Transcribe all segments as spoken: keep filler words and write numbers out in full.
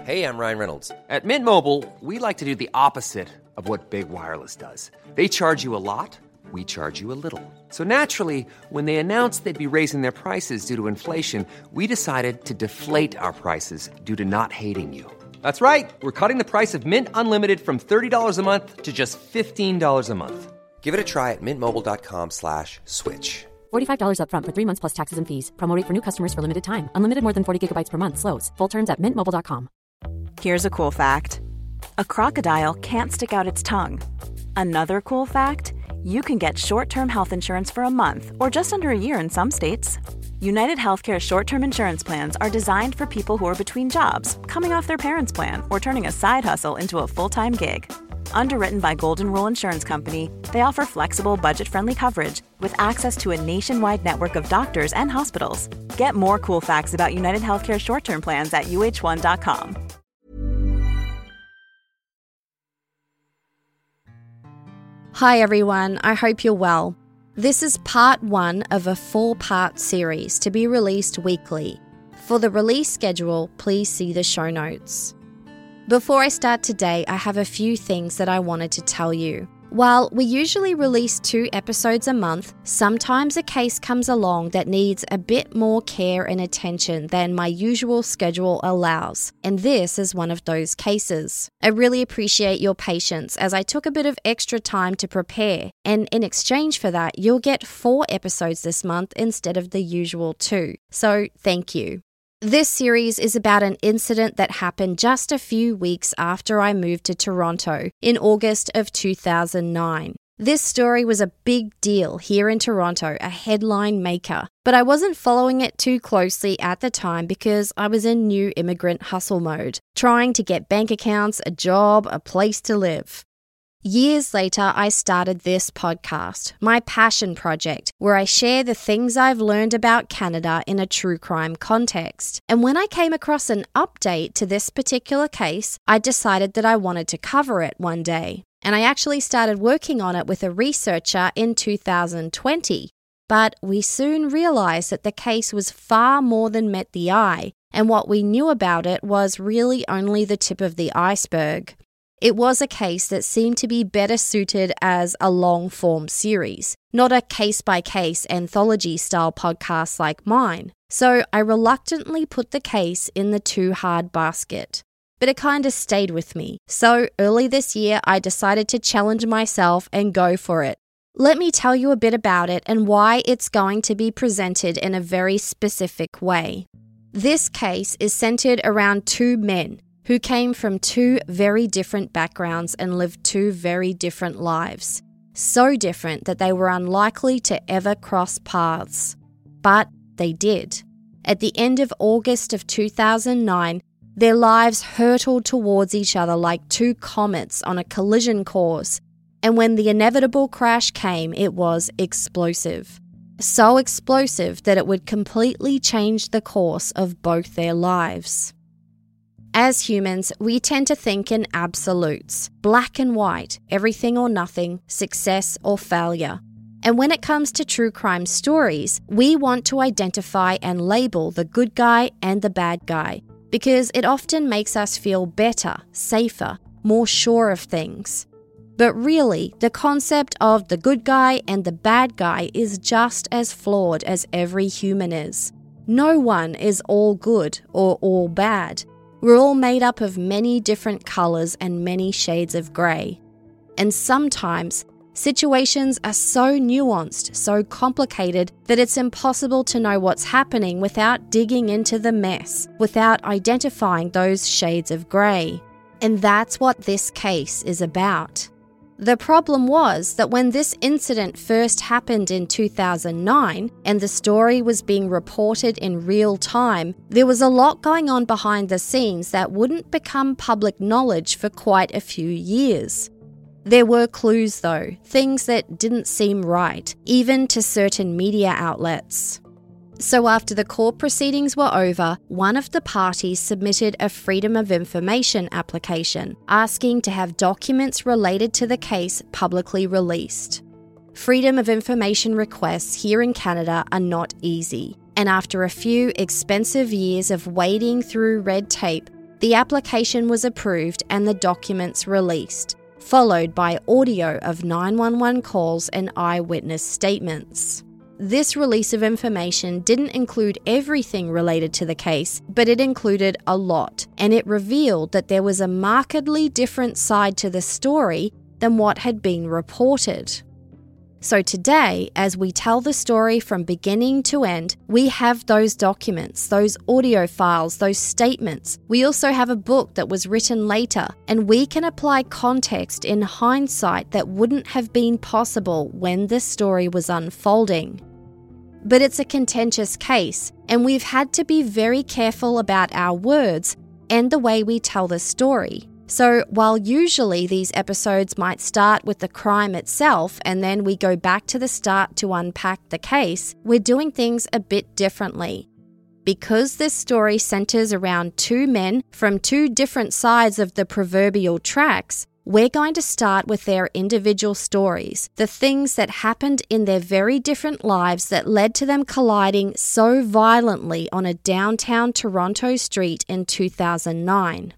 Hey, I'm Ryan Reynolds. At Mint Mobile, we like to do the opposite of what Big Wireless does. They charge you a lot, we charge you a little. So naturally, when they announced they'd be raising their prices due to inflation, we decided to deflate our prices due to not hating you. That's right. We're cutting the price of Mint Unlimited from thirty dollars a month to just fifteen dollars a month. Give it a try at mintmobile.com slash switch. forty-five dollars up front for three months plus taxes and fees. Promo rate for new customers for limited time. Unlimited more than forty gigabytes per month slows. Full terms at mint mobile dot com. Here's a cool fact. A crocodile can't stick out its tongue. Another cool fact, you can get short-term health insurance for a month or just under a year in some states. United Healthcare short-term insurance plans are designed for people who are between jobs, coming off their parents' plan, or turning a side hustle into a full-time gig. Underwritten by Golden Rule Insurance Company, they offer flexible, budget-friendly coverage with access to a nationwide network of doctors and hospitals. Get more cool facts about United Healthcare short-term plans at U H one dot com. Hi everyone, I hope you're well. This is part one of a four-part series to be released weekly. For the release schedule, please see the show notes. Before I start today, I have a few things that I wanted to tell you. While we usually release two episodes a month, sometimes a case comes along that needs a bit more care and attention than my usual schedule allows, and this is one of those cases. I really appreciate your patience as I took a bit of extra time to prepare, and in exchange for that, you'll get four episodes this month instead of the usual two. So thank you. This series is about an incident that happened just a few weeks after I moved to Toronto in August of two thousand nine. This story was a big deal here in Toronto, a headline maker, but I wasn't following it too closely at the time because I was in new immigrant hustle mode, trying to get bank accounts, a job, a place to live. Years later, I started this podcast, my passion project, where I share the things I've learned about Canada in a true crime context. And when I came across an update to this particular case, I decided that I wanted to cover it one day. And I actually started working on it with a researcher in two thousand twenty. But we soon realized that the case was far more than met the eye, and what we knew about it was really only the tip of the iceberg. It was a case that seemed to be better suited as a long-form series, not a case-by-case anthology-style podcast like mine. So I reluctantly put the case in the too hard basket. But it kind of stayed with me. So early this year, I decided to challenge myself and go for it. Let me tell you a bit about it and why it's going to be presented in a very specific way. This case is centered around two men who came from two very different backgrounds and lived two very different lives. So different that they were unlikely to ever cross paths. But they did. At the end of August of two thousand nine, their lives hurtled towards each other like two comets on a collision course, and when the inevitable crash came, it was explosive. So explosive that it would completely change the course of both their lives. As humans, we tend to think in absolutes, black and white, everything or nothing, success or failure. And when it comes to true crime stories, we want to identify and label the good guy and the bad guy, because it often makes us feel better, safer, more sure of things. But really, the concept of the good guy and the bad guy is just as flawed as every human is. No one is all good or all bad. We're all made up of many different colours and many shades of grey. And sometimes, situations are so nuanced, so complicated, that it's impossible to know what's happening without digging into the mess, without identifying those shades of grey. And that's what this case is about. The problem was that when this incident first happened in two thousand nine and the story was being reported in real time, there was a lot going on behind the scenes that wouldn't become public knowledge for quite a few years. There were clues though, things that didn't seem right, even to certain media outlets. So after the court proceedings were over, one of the parties submitted a Freedom of Information application, asking to have documents related to the case publicly released. Freedom of Information requests here in Canada are not easy, and after a few expensive years of wading through red tape, The application was approved and the documents released, followed by audio of nine one one calls and eyewitness statements. This release of information didn't include everything related to the case, but it included a lot, and it revealed that there was a markedly different side to the story than what had been reported. So today, as we tell the story from beginning to end, we have those documents, those audio files, those statements. We also have a book that was written later, and we can apply context in hindsight that wouldn't have been possible when this story was unfolding. But it's a contentious case, and we've had to be very careful about our words and the way we tell the story. So while usually these episodes might start with the crime itself and then we go back to the start to unpack the case, we're doing things a bit differently. Because this story centers around two men from two different sides of the proverbial tracks, we're going to start with their individual stories, the things that happened in their very different lives that led to them colliding so violently on a downtown Toronto street in two thousand nine.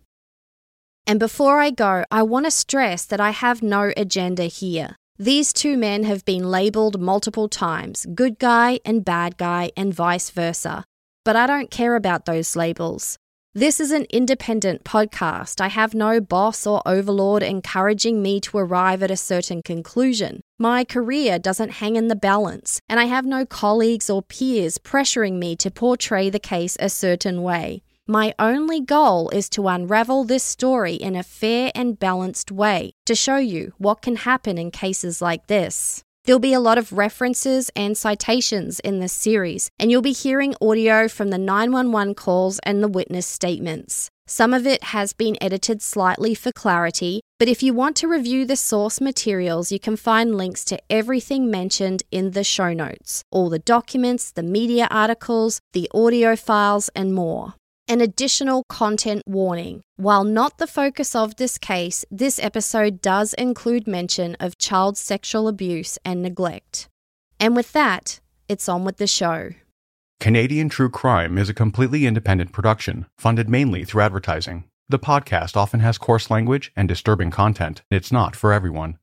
And before I go, I want to stress that I have no agenda here. These two men have been labelled multiple times, good guy and bad guy and vice versa. But I don't care about those labels. This is an independent podcast. I have no boss or overlord encouraging me to arrive at a certain conclusion. My career doesn't hang in the balance, and I have no colleagues or peers pressuring me to portray the case a certain way. My only goal is to unravel this story in a fair and balanced way, to show you what can happen in cases like this. There'll be a lot of references and citations in this series, and you'll be hearing audio from the nine one one calls and the witness statements. Some of it has been edited slightly for clarity, but if you want to review the source materials, you can find links to everything mentioned in the show notes, all the documents, the media articles, the audio files, and more. An additional content warning. While not the focus of this case, this episode does include mention of child sexual abuse and neglect. And with that, it's on with the show. Canadian True Crime is a completely independent production, funded mainly through advertising. The podcast often has coarse language and disturbing content. It's not for everyone.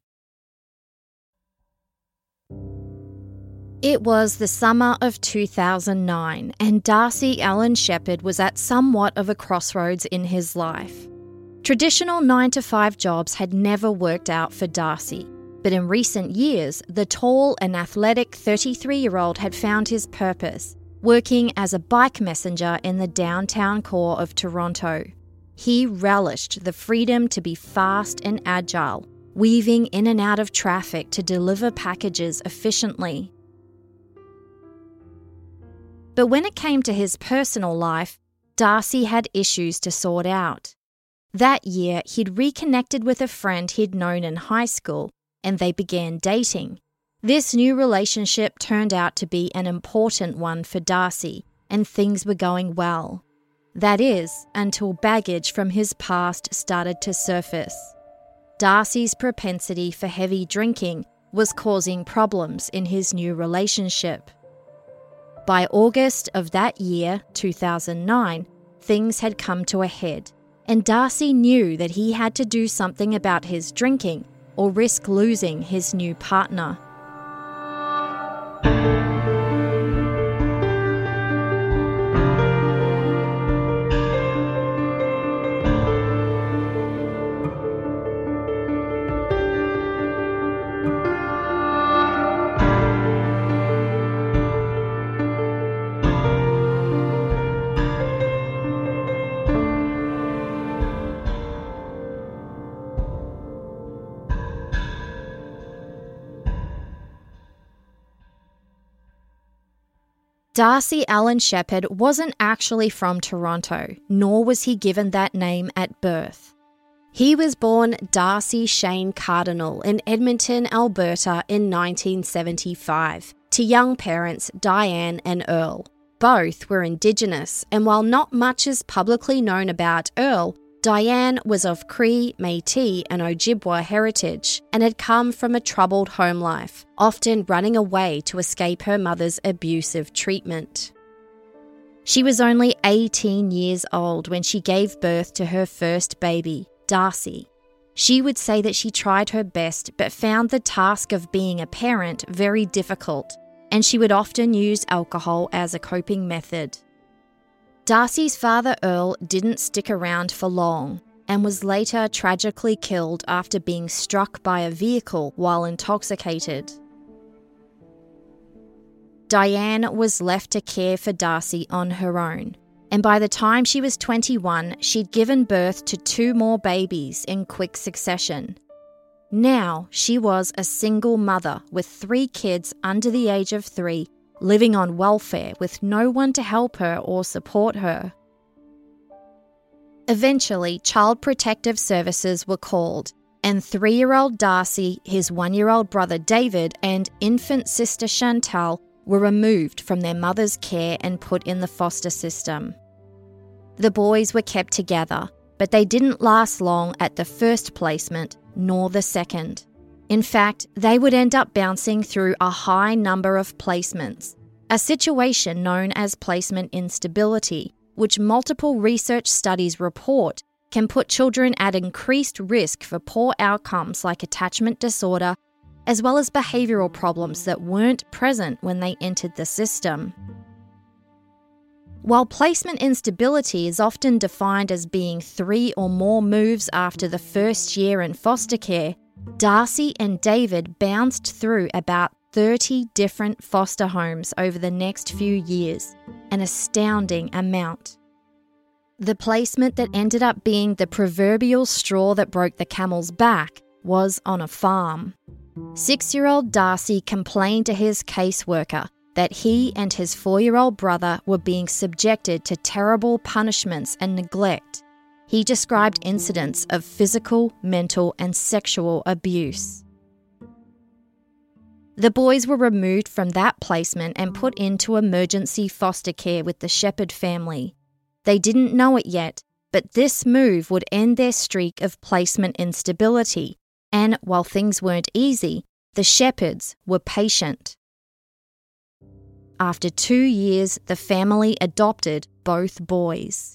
It was the summer of two thousand nine, and Darcy Allen Shepherd was at somewhat of a crossroads in his life. Traditional nine to five jobs had never worked out for Darcy, but in recent years, the tall and athletic thirty-three-year-old had found his purpose, working as a bike messenger in the downtown core of Toronto. He relished the freedom to be fast and agile, weaving in and out of traffic to deliver packages efficiently. But when it came to his personal life, Darcy had issues to sort out. That year, he'd reconnected with a friend he'd known in high school, and they began dating. This new relationship turned out to be an important one for Darcy, and things were going well. That is, until baggage from his past started to surface. Darcy's propensity for heavy drinking was causing problems in his new relationship. By August of that year, two thousand nine, things had come to a head, and Darcy knew that he had to do something about his drinking or risk losing his new partner. Darcy Allen Shepherd wasn't actually from Toronto, nor was he given that name at birth. He was born Darcy Shane Cardinal in Edmonton, Alberta in nineteen seventy-five, to young parents Diane and Earl. Both were Indigenous, and while not much is publicly known about Earl, Diane was of Cree, Métis and Ojibwa heritage and had come from a troubled home life, often running away to escape her mother's abusive treatment. She was only eighteen years old when she gave birth to her first baby, Darcy. She would say that she tried her best but found the task of being a parent very difficult, and she would often use alcohol as a coping method. Darcy's father, Earl, didn't stick around for long and was later tragically killed after being struck by a vehicle while intoxicated. Diane was left to care for Darcy on her own, and by the time she was twenty-one, she'd given birth to two more babies in quick succession. Now she was a single mother with three kids under the age of three, living on welfare with no one to help her or support her. Eventually, Child Protective Services were called, and three-year-old Darcy, his one-year-old brother David, and infant sister Chantal were removed from their mother's care and put in the foster system. The boys were kept together, but they didn't last long at the first placement, nor the second. In fact, they would end up bouncing through a high number of placements, a situation known as placement instability, which multiple research studies report can put children at increased risk for poor outcomes like attachment disorder, as well as behavioural problems that weren't present when they entered the system. While placement instability is often defined as being three or more moves after the first year in foster care, Darcy and David bounced through about thirty different foster homes over the next few years, an astounding amount. The placement that ended up being the proverbial straw that broke the camel's back was on a farm. Six-year-old Darcy complained to his caseworker that he and his four-year-old brother were being subjected to terrible punishments and neglect. He described incidents of physical, mental, and sexual abuse. The boys were removed from that placement and put into emergency foster care with the Shepherd family. They didn't know it yet, but this move would end their streak of placement instability, and while things weren't easy, the Shepherds were patient. After two years, the family adopted both boys.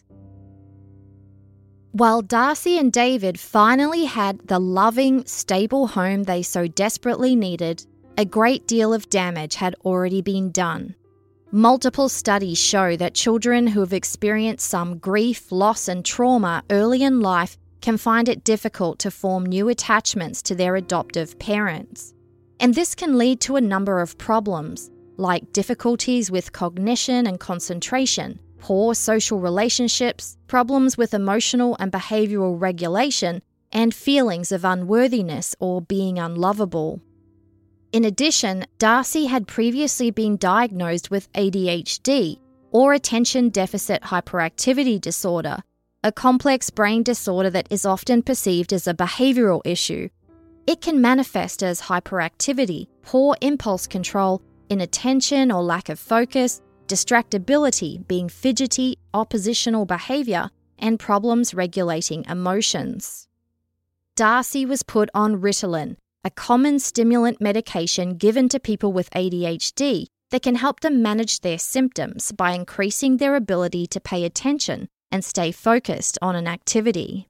While Darcy and David finally had the loving, stable home they so desperately needed, a great deal of damage had already been done. Multiple studies show that children who have experienced some grief, loss, and trauma early in life can find it difficult to form new attachments to their adoptive parents. And this can lead to a number of problems, like difficulties with cognition and concentration, poor social relationships, problems with emotional and behavioural regulation, and feelings of unworthiness or being unlovable. In addition, Darcy had previously been diagnosed with A D H D, or attention deficit hyperactivity disorder, a complex brain disorder that is often perceived as a behavioural issue. It can manifest as hyperactivity, poor impulse control, inattention or lack of focus, distractibility, being fidgety, oppositional behaviour, and problems regulating emotions. Darcy was put on Ritalin, a common stimulant medication given to people with A D H D that can help them manage their symptoms by increasing their ability to pay attention and stay focused on an activity.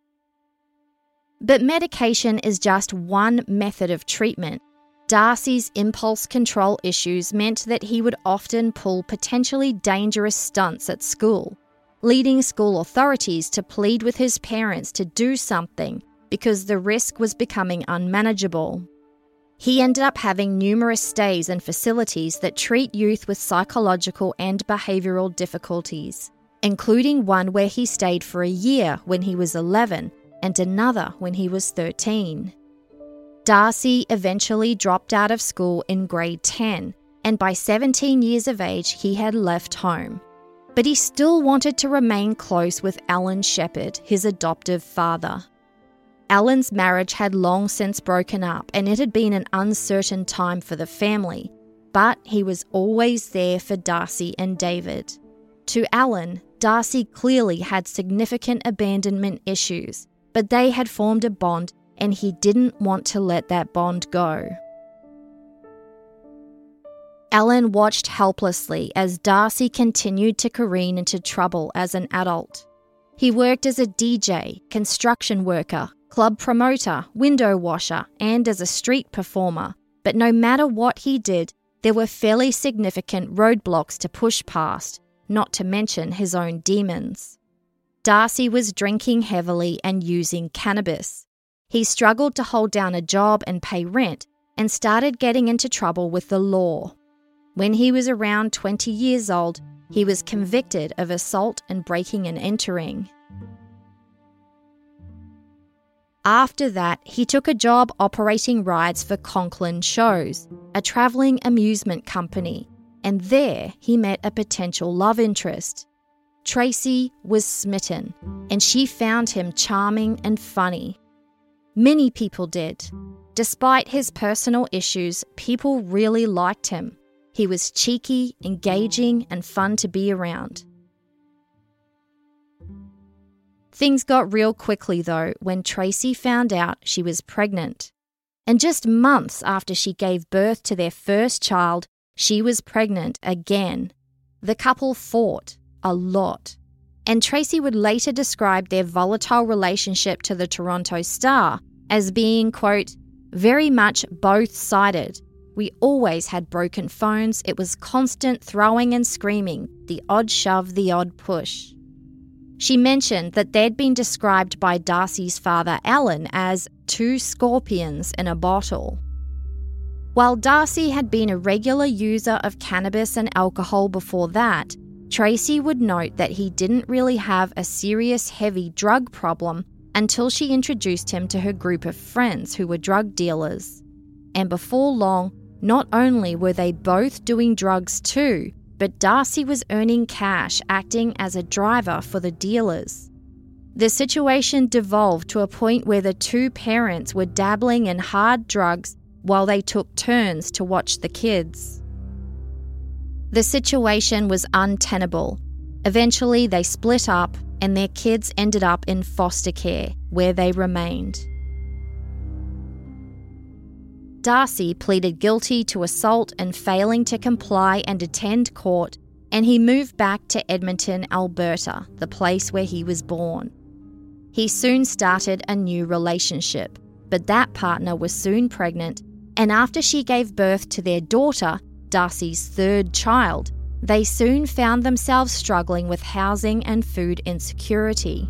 But medication is just one method of treatment. Darcy's impulse control issues meant that he would often pull potentially dangerous stunts at school, leading school authorities to plead with his parents to do something because the risk was becoming unmanageable. He ended up having numerous stays in facilities that treat youth with psychological and behavioural difficulties, including one where he stayed for a year when he was eleven and another when he was thirteen. Darcy eventually dropped out of school in grade ten, and by seventeen years of age he had left home. But he still wanted to remain close with Alan Shepherd, his adoptive father. Alan's marriage had long since broken up, and it had been an uncertain time for the family, but he was always there for Darcy and David. To Alan, Darcy clearly had significant abandonment issues, but they had formed a bond and he didn't want to let that bond go. Alan watched helplessly as Darcy continued to careen into trouble as an adult. He worked as a D J, construction worker, club promoter, window washer, and as a street performer. But no matter what he did, there were fairly significant roadblocks to push past, not to mention his own demons. Darcy was drinking heavily and using cannabis. He struggled to hold down a job and pay rent and started getting into trouble with the law. When he was around twenty years old, he was convicted of assault and breaking and entering. After that, he took a job operating rides for Conklin Shows, a travelling amusement company, and there he met a potential love interest. Tracy was smitten, and she found him charming and funny. Many people did. Despite his personal issues, people really liked him. He was cheeky, engaging, and fun to be around. Things got real quickly, though, when Tracy found out she was pregnant. And just months after she gave birth to their first child, she was pregnant again. The couple fought a lot. And Tracy would later describe their volatile relationship to the Toronto Star as being, quote, very much both-sided. We always had broken phones. It was constant throwing and screaming, the odd shove, the odd push. She mentioned that they'd been described by Darcy's father, Alan, as two scorpions in a bottle. While Darcy had been a regular user of cannabis and alcohol before that, Tracy would note that he didn't really have a serious heavy drug problem until she introduced him to her group of friends who were drug dealers. And before long, not only were they both doing drugs too, but Darcy was earning cash acting as a driver for the dealers. The situation devolved to a point where the two parents were dabbling in hard drugs while they took turns to watch the kids. The situation was untenable. Eventually, they split up and their kids ended up in foster care, where they remained. Darcy pleaded guilty to assault and failing to comply and attend court, and he moved back to Edmonton, Alberta, the place where he was born. He soon started a new relationship, but that partner was soon pregnant, and after she gave birth to their daughter, Darcy's third child, they soon found themselves struggling with housing and food insecurity.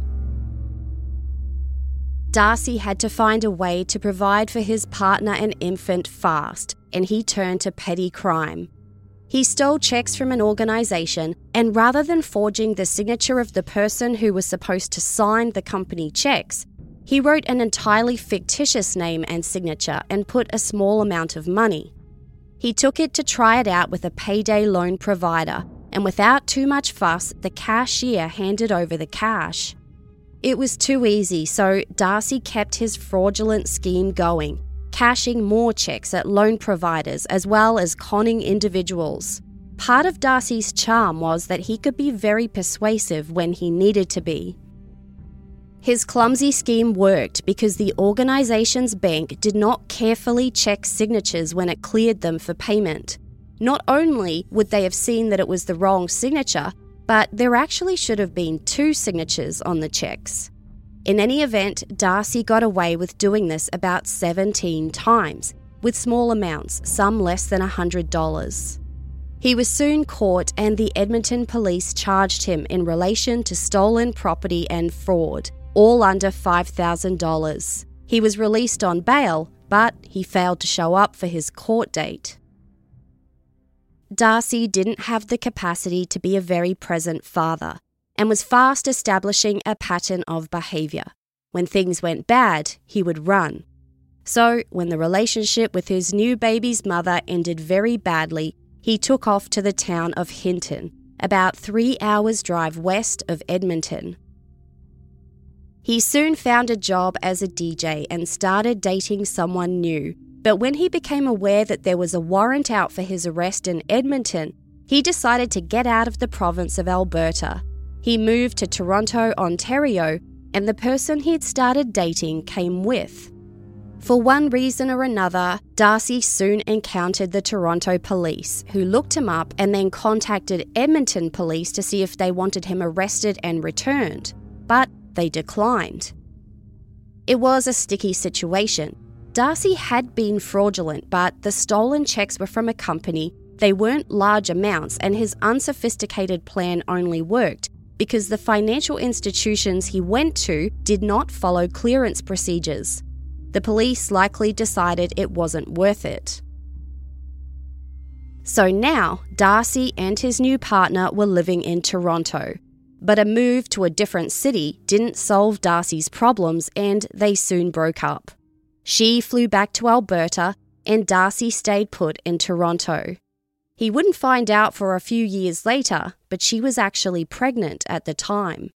Darcy had to find a way to provide for his partner and infant fast, and he turned to petty crime. He stole checks from an organisation, and rather than forging the signature of the person who was supposed to sign the company checks, he wrote an entirely fictitious name and signature and put a small amount of money. He took it to try it out with a payday loan provider, and without too much fuss, the cashier handed over the cash. It was too easy, so Darcy kept his fraudulent scheme going, cashing more checks at loan providers as well as conning individuals. Part of Darcy's charm was that he could be very persuasive when he needed to be. His clumsy scheme worked because the organisation's bank did not carefully check signatures when it cleared them for payment. Not only would they have seen that it was the wrong signature, but there actually should have been two signatures on the checks. In any event, Darcy got away with doing this about seventeen times, with small amounts, some less than one hundred dollars. He was soon caught and the Edmonton police charged him in relation to stolen property and fraud, all under five thousand dollars. He was released on bail, but he failed to show up for his court date. Darcy didn't have the capacity to be a very present father and was fast establishing a pattern of behaviour. When things went bad, he would run. So, when the relationship with his new baby's mother ended very badly, he took off to the town of Hinton, about three hours' drive west of Edmonton. He soon found a job as a D J and started dating someone new. But when he became aware that there was a warrant out for his arrest in Edmonton, he decided to get out of the province of Alberta. He moved to Toronto, Ontario, and the person he'd started dating came with. For one reason or another, Darcy soon encountered the Toronto police, who looked him up and then contacted Edmonton police to see if they wanted him arrested and returned, but they declined. It was a sticky situation. Darcy had been fraudulent, but the stolen checks were from a company, they weren't large amounts, and his unsophisticated plan only worked because the financial institutions he went to did not follow clearance procedures. The police likely decided it wasn't worth it. So now, Darcy and his new partner were living in Toronto. But a move to a different city didn't solve Darcy's problems, and they soon broke up. She flew back to Alberta, and Darcy stayed put in Toronto. He wouldn't find out for a few years later, but she was actually pregnant at the time.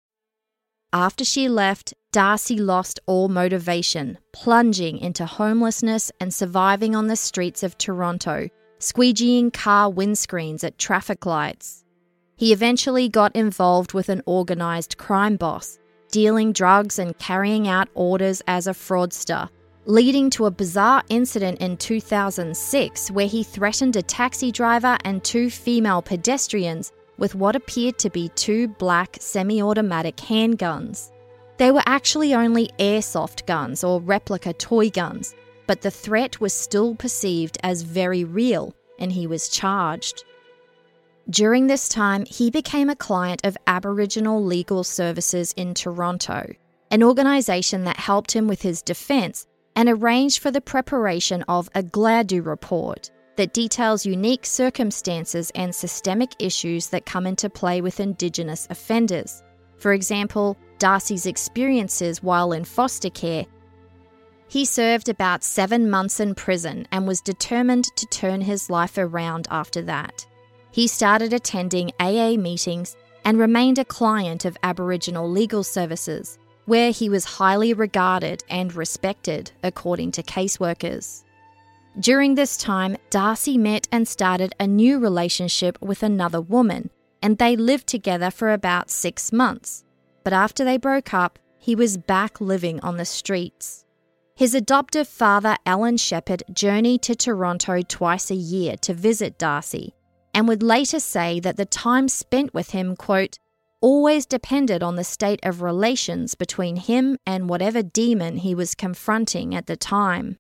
After she left, Darcy lost all motivation, plunging into homelessness and surviving on the streets of Toronto, squeegeeing car windscreens at traffic lights. He eventually got involved with an organised crime boss, dealing drugs and carrying out orders as a fraudster, leading to a bizarre incident in two thousand six where he threatened a taxi driver and two female pedestrians with what appeared to be two black semi-automatic handguns. They were actually only airsoft guns or replica toy guns, but the threat was still perceived as very real, and he was charged. During this time, he became a client of Aboriginal Legal Services in Toronto, an organisation that helped him with his defence and arranged for the preparation of a Gladue report that details unique circumstances and systemic issues that come into play with Indigenous offenders. For example, Darcy's experiences while in foster care. He served about seven months in prison and was determined to turn his life around after that. He started attending A A meetings and remained a client of Aboriginal Legal Services, where he was highly regarded and respected, according to caseworkers. During this time, Darcy met and started a new relationship with another woman, and they lived together for about six months. But after they broke up, he was back living on the streets. His adoptive father, Alan Shepherd, journeyed to Toronto twice a year to visit Darcy, and would later say that the time spent with him, quote, always depended on the state of relations between him and whatever demon he was confronting at the time.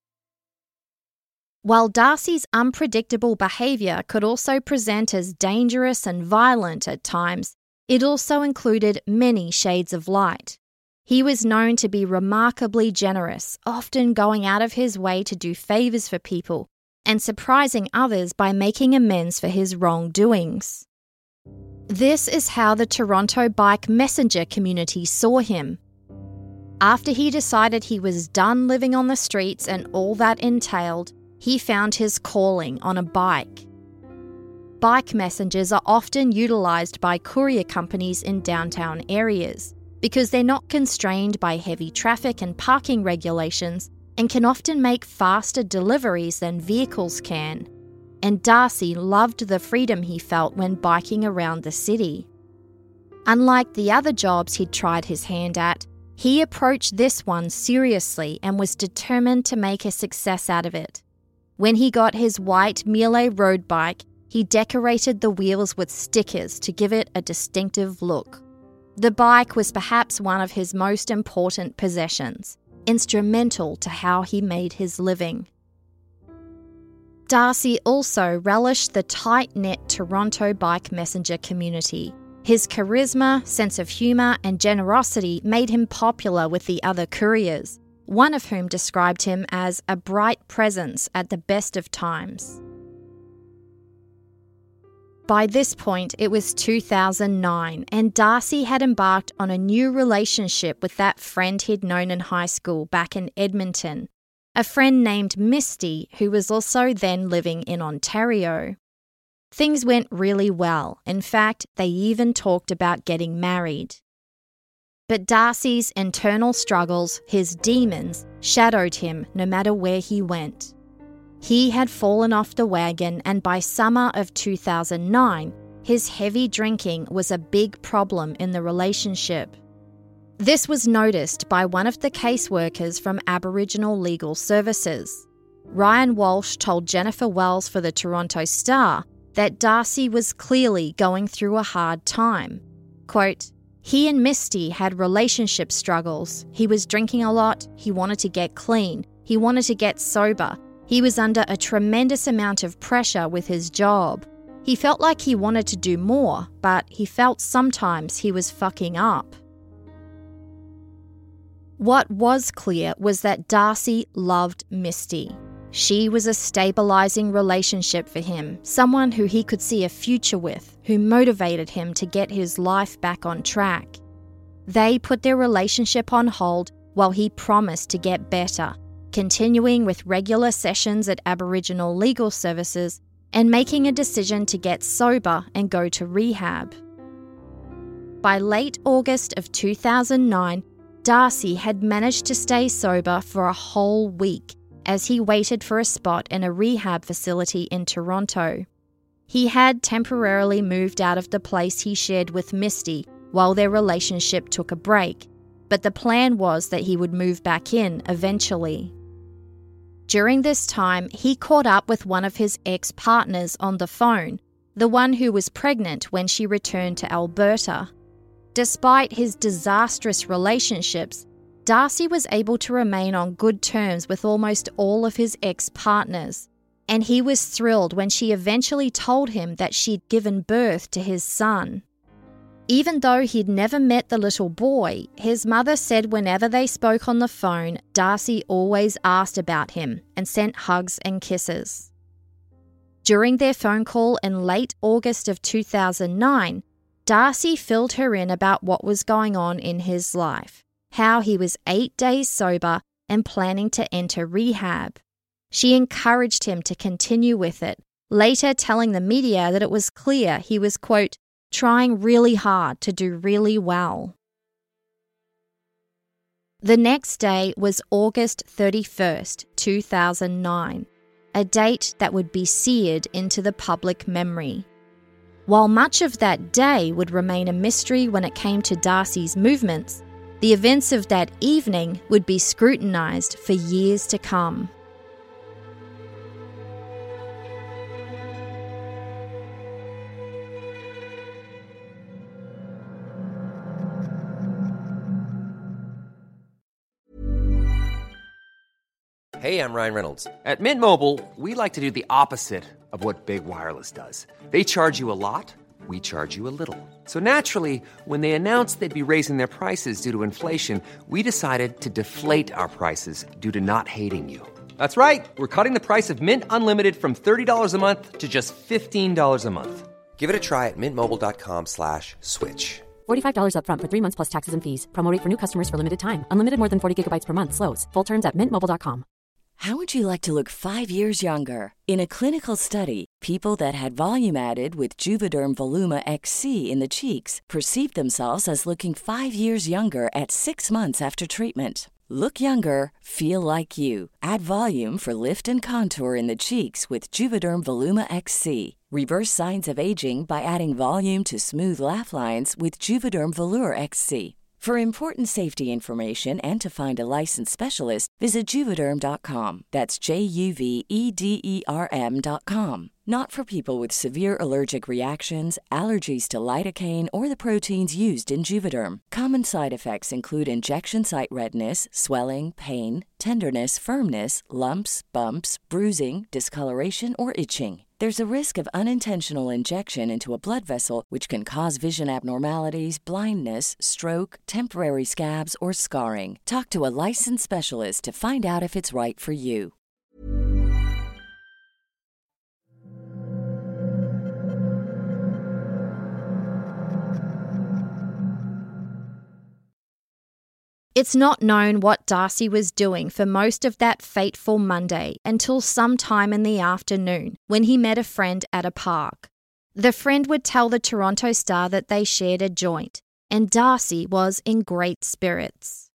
While Darcy's unpredictable behaviour could also present as dangerous and violent at times, it also included many shades of light. He was known to be remarkably generous, often going out of his way to do favours for people, and surprising others by making amends for his wrongdoings. This is how the Toronto Bike Messenger community saw him. After he decided he was done living on the streets and all that entailed, he found his calling on a bike. Bike messengers are often utilised by courier companies in downtown areas because they're not constrained by heavy traffic and parking regulations and can often make faster deliveries than vehicles can. And Darcy loved the freedom he felt when biking around the city. Unlike the other jobs he'd tried his hand at, he approached this one seriously and was determined to make a success out of it. When he got his white Miele road bike, he decorated the wheels with stickers to give it a distinctive look. The bike was perhaps one of his most important possessions, instrumental to how he made his living. Darcy also relished the tight-knit Toronto Bike Messenger community. His charisma, sense of humour and generosity made him popular with the other couriers, one of whom described him as a bright presence at the best of times. By this point, it was two thousand nine, and Darcy had embarked on a new relationship with that friend he'd known in high school back in Edmonton, a friend named Misty, who was also then living in Ontario. Things went really well. In fact, they even talked about getting married. But Darcy's internal struggles, his demons, shadowed him no matter where he went. He had fallen off the wagon, and by summer of two thousand nine, his heavy drinking was a big problem in the relationship. This was noticed by one of the caseworkers from Aboriginal Legal Services. Ryan Walsh told Jennifer Wells for the Toronto Star that Darcy was clearly going through a hard time. Quote, "He and Misty had relationship struggles. He was drinking a lot, he wanted to get clean, he wanted to get sober. He was under a tremendous amount of pressure with his job. He felt like he wanted to do more, but he felt sometimes he was fucking up." What was clear was that Darcy loved Misty. She was a stabilising relationship for him, someone who he could see a future with, who motivated him to get his life back on track. They put their relationship on hold while he promised to get better, continuing with regular sessions at Aboriginal Legal Services and making a decision to get sober and go to rehab. By late August of two thousand nine, Darcy had managed to stay sober for a whole week as he waited for a spot in a rehab facility in Toronto. He had temporarily moved out of the place he shared with Misty while their relationship took a break, but the plan was that he would move back in eventually. During this time, he caught up with one of his ex-partners on the phone, the one who was pregnant when she returned to Alberta. Despite his disastrous relationships, Darcy was able to remain on good terms with almost all of his ex-partners, and he was thrilled when she eventually told him that she'd given birth to his son. Even though he'd never met the little boy, his mother said whenever they spoke on the phone, Darcy always asked about him and sent hugs and kisses. During their phone call in late August of two thousand nine, Darcy filled her in about what was going on in his life, how he was eight days sober and planning to enter rehab. She encouraged him to continue with it, later telling the media that it was clear he was, quote, trying really hard to do really well. The next day was August thirty-first, two thousand nine, a date that would be seared into the public memory. While much of that day would remain a mystery when it came to Darcy's movements, the events of that evening would be scrutinised for years to come. Hey, I'm Ryan Reynolds. At Mint Mobile, we like to do the opposite of what Big Wireless does. They charge you a lot, we charge you a little. So naturally, when they announced they'd be raising their prices due to inflation, we decided to deflate our prices due to not hating you. That's right. We're cutting the price of Mint Unlimited from thirty dollars a month to just fifteen dollars a month. Give it a try at mintmobile.com slash switch. forty-five dollars up front for three months plus taxes and fees. Promo rate for new customers for limited time. Unlimited more than forty gigabytes per month slows. Full terms at mint mobile dot com. How would you like to look five years younger? In a clinical study, people that had volume added with Juvederm Voluma X C in the cheeks perceived themselves as looking five years younger at six months after treatment. Look younger, feel like you. Add volume for lift and contour in the cheeks with Juvederm Voluma X C. Reverse signs of aging by adding volume to smooth laugh lines with Juvederm Volure X C. For important safety information and to find a licensed specialist, visit Juvederm dot com. That's J U V E D E R M dot com. Not for people with severe allergic reactions, allergies to lidocaine, or the proteins used in Juvederm. Common side effects include injection site redness, swelling, pain, tenderness, firmness, lumps, bumps, bruising, discoloration, or itching. There's a risk of unintentional injection into a blood vessel, which can cause vision abnormalities, blindness, stroke, temporary scabs, or scarring. Talk to a licensed specialist to find out if it's right for you. It's not known what Darcy was doing for most of that fateful Monday until sometime in the afternoon when he met a friend at a park. The friend would tell the Toronto Star that they shared a joint, and Darcy was in great spirits.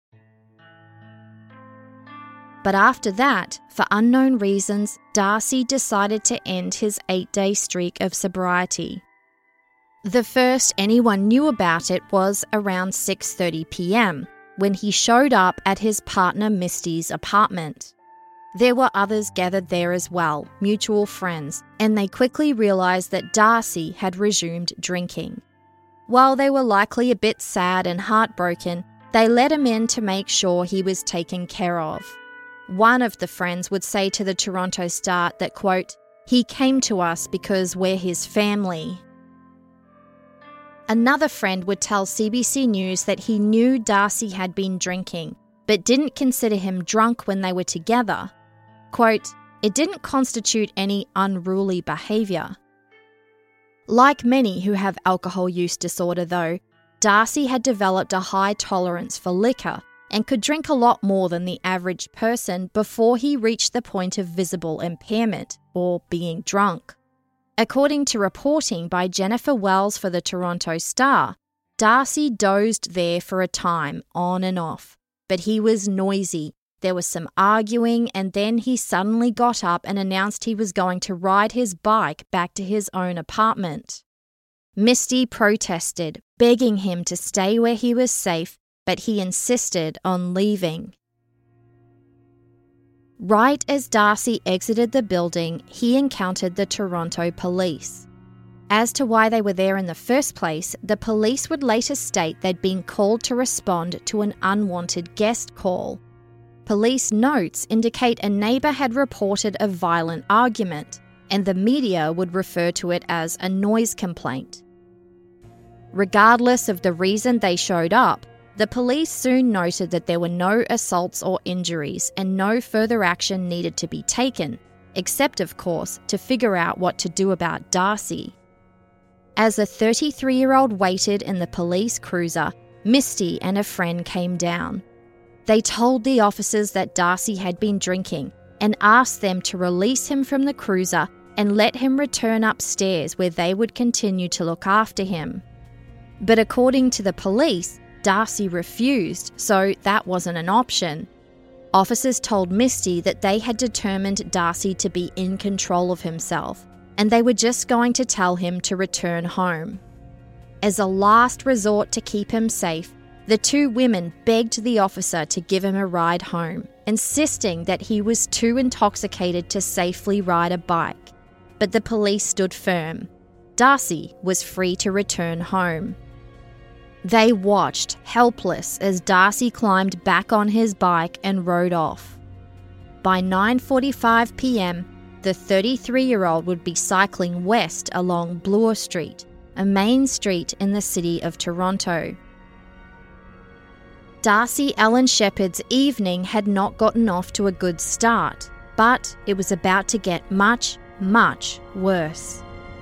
But after that, for unknown reasons, Darcy decided to end his eight-day streak of sobriety. The first anyone knew about it was around six thirty p.m. when he showed up at his partner Misty's apartment. There were others gathered there as well, mutual friends, and they quickly realised that Darcy had resumed drinking. While they were likely a bit sad and heartbroken, they let him in to make sure he was taken care of. One of the friends would say to the Toronto Star that, quote, "He came to us because we're his family." Another friend would tell C B C News that he knew Darcy had been drinking, but didn't consider him drunk when they were together. Quote, "It didn't constitute any unruly behaviour." Like many who have alcohol use disorder though, Darcy had developed a high tolerance for liquor and could drink a lot more than the average person before he reached the point of visible impairment, or being drunk. According to reporting by Jennifer Wells for the Toronto Star, Darcy dozed there for a time, on and off, but he was noisy. There was some arguing, and then he suddenly got up and announced he was going to ride his bike back to his own apartment. Misty protested, begging him to stay where he was safe, but he insisted on leaving. Right as Darcy exited the building, he encountered the Toronto police. As to why they were there in the first place, the police would later state they'd been called to respond to an unwanted guest call. Police notes indicate a neighbour had reported a violent argument, and the media would refer to it as a noise complaint. Regardless of the reason they showed up, the police soon noted that there were no assaults or injuries and no further action needed to be taken, except, of course, to figure out what to do about Darcy. As a thirty-three-year-old waited in the police cruiser, Misty and a friend came down. They told the officers that Darcy had been drinking and asked them to release him from the cruiser and let him return upstairs where they would continue to look after him. But according to the police, Darcy refused, so that wasn't an option. Officers told Misty that they had determined Darcy to be in control of himself, and they were just going to tell him to return home. As a last resort to keep him safe, the two women begged the officer to give him a ride home, insisting that he was too intoxicated to safely ride a bike. But the police stood firm. Darcy was free to return home. They watched, helpless, as Darcy climbed back on his bike and rode off. By nine forty-five p.m, the thirty-three-year-old would be cycling west along Bloor Street, a main street in the city of Toronto. Darcy Allen Shepherd's evening had not gotten off to a good start, but it was about to get much, much worse.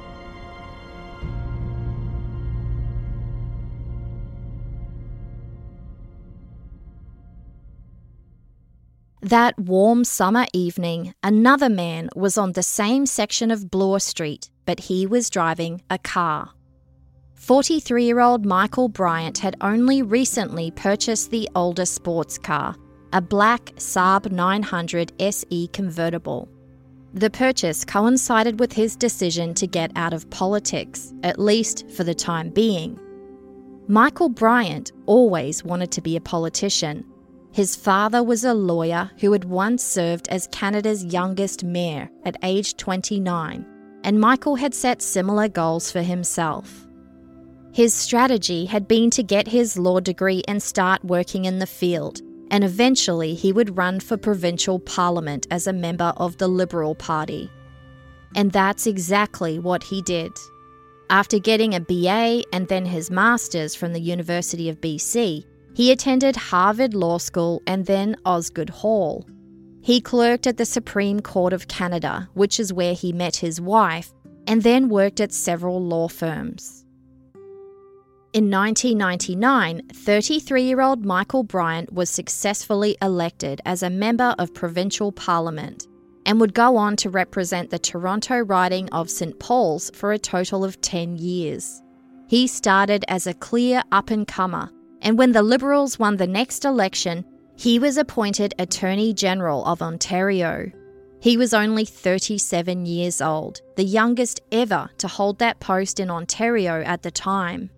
That warm summer evening, another man was on the same section of Bloor Street, but he was driving a car. forty-three-year-old Michael Bryant had only recently purchased the older sports car, a black Saab nine hundred S E convertible. The purchase coincided with his decision to get out of politics, at least for the time being. Michael Bryant always wanted to be a politician. His father was a lawyer who had once served as Canada's youngest mayor at age twenty-nine, and Michael had set similar goals for himself. His strategy had been to get his law degree and start working in the field, and eventually he would run for provincial parliament as a member of the Liberal Party. And that's exactly what he did. After getting a B A and then his master's from the University of B C, he attended Harvard Law School and then Osgoode Hall. He clerked at the Supreme Court of Canada, which is where he met his wife, and then worked at several law firms. In nineteen ninety-nine, thirty-three-year-old Michael Bryant was successfully elected as a member of provincial parliament and would go on to represent the Toronto riding of Saint Paul's for a total of ten years. He started as a clear up-and-comer, and when the Liberals won the next election, he was appointed Attorney General of Ontario. He was only thirty-seven years old, the youngest ever to hold that post in Ontario at the time.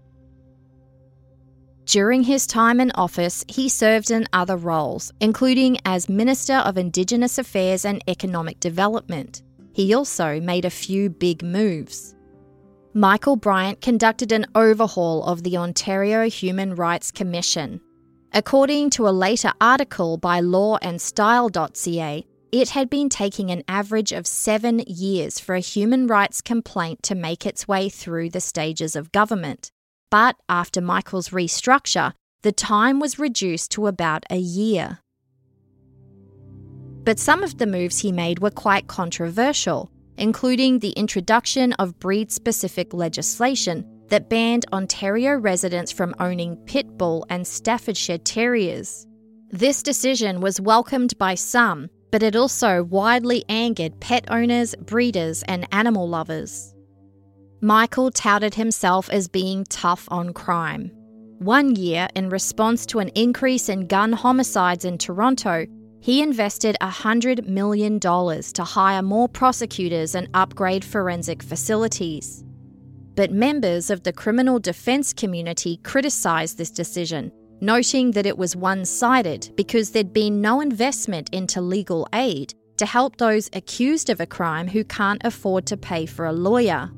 During his time in office, he served in other roles, including as Minister of Indigenous Affairs and Economic Development. He also made a few big moves. Michael Bryant conducted an overhaul of the Ontario Human Rights Commission. According to a later article by law and style dot c a, it had been taking an average of seven years for a human rights complaint to make its way through the stages of government. But after Michael's restructure, the time was reduced to about a year. But some of the moves he made were quite controversial, including the introduction of breed-specific legislation that banned Ontario residents from owning pit bull and Staffordshire Terriers. This decision was welcomed by some, but it also widely angered pet owners, breeders, and animal lovers. Michael touted himself as being tough on crime. One year, in response to an increase in gun homicides in Toronto, he invested one hundred million dollars to hire more prosecutors and upgrade forensic facilities. But members of the criminal defence community criticised this decision, noting that it was one-sided because there'd been no investment into legal aid to help those accused of a crime who can't afford to pay for a lawyer.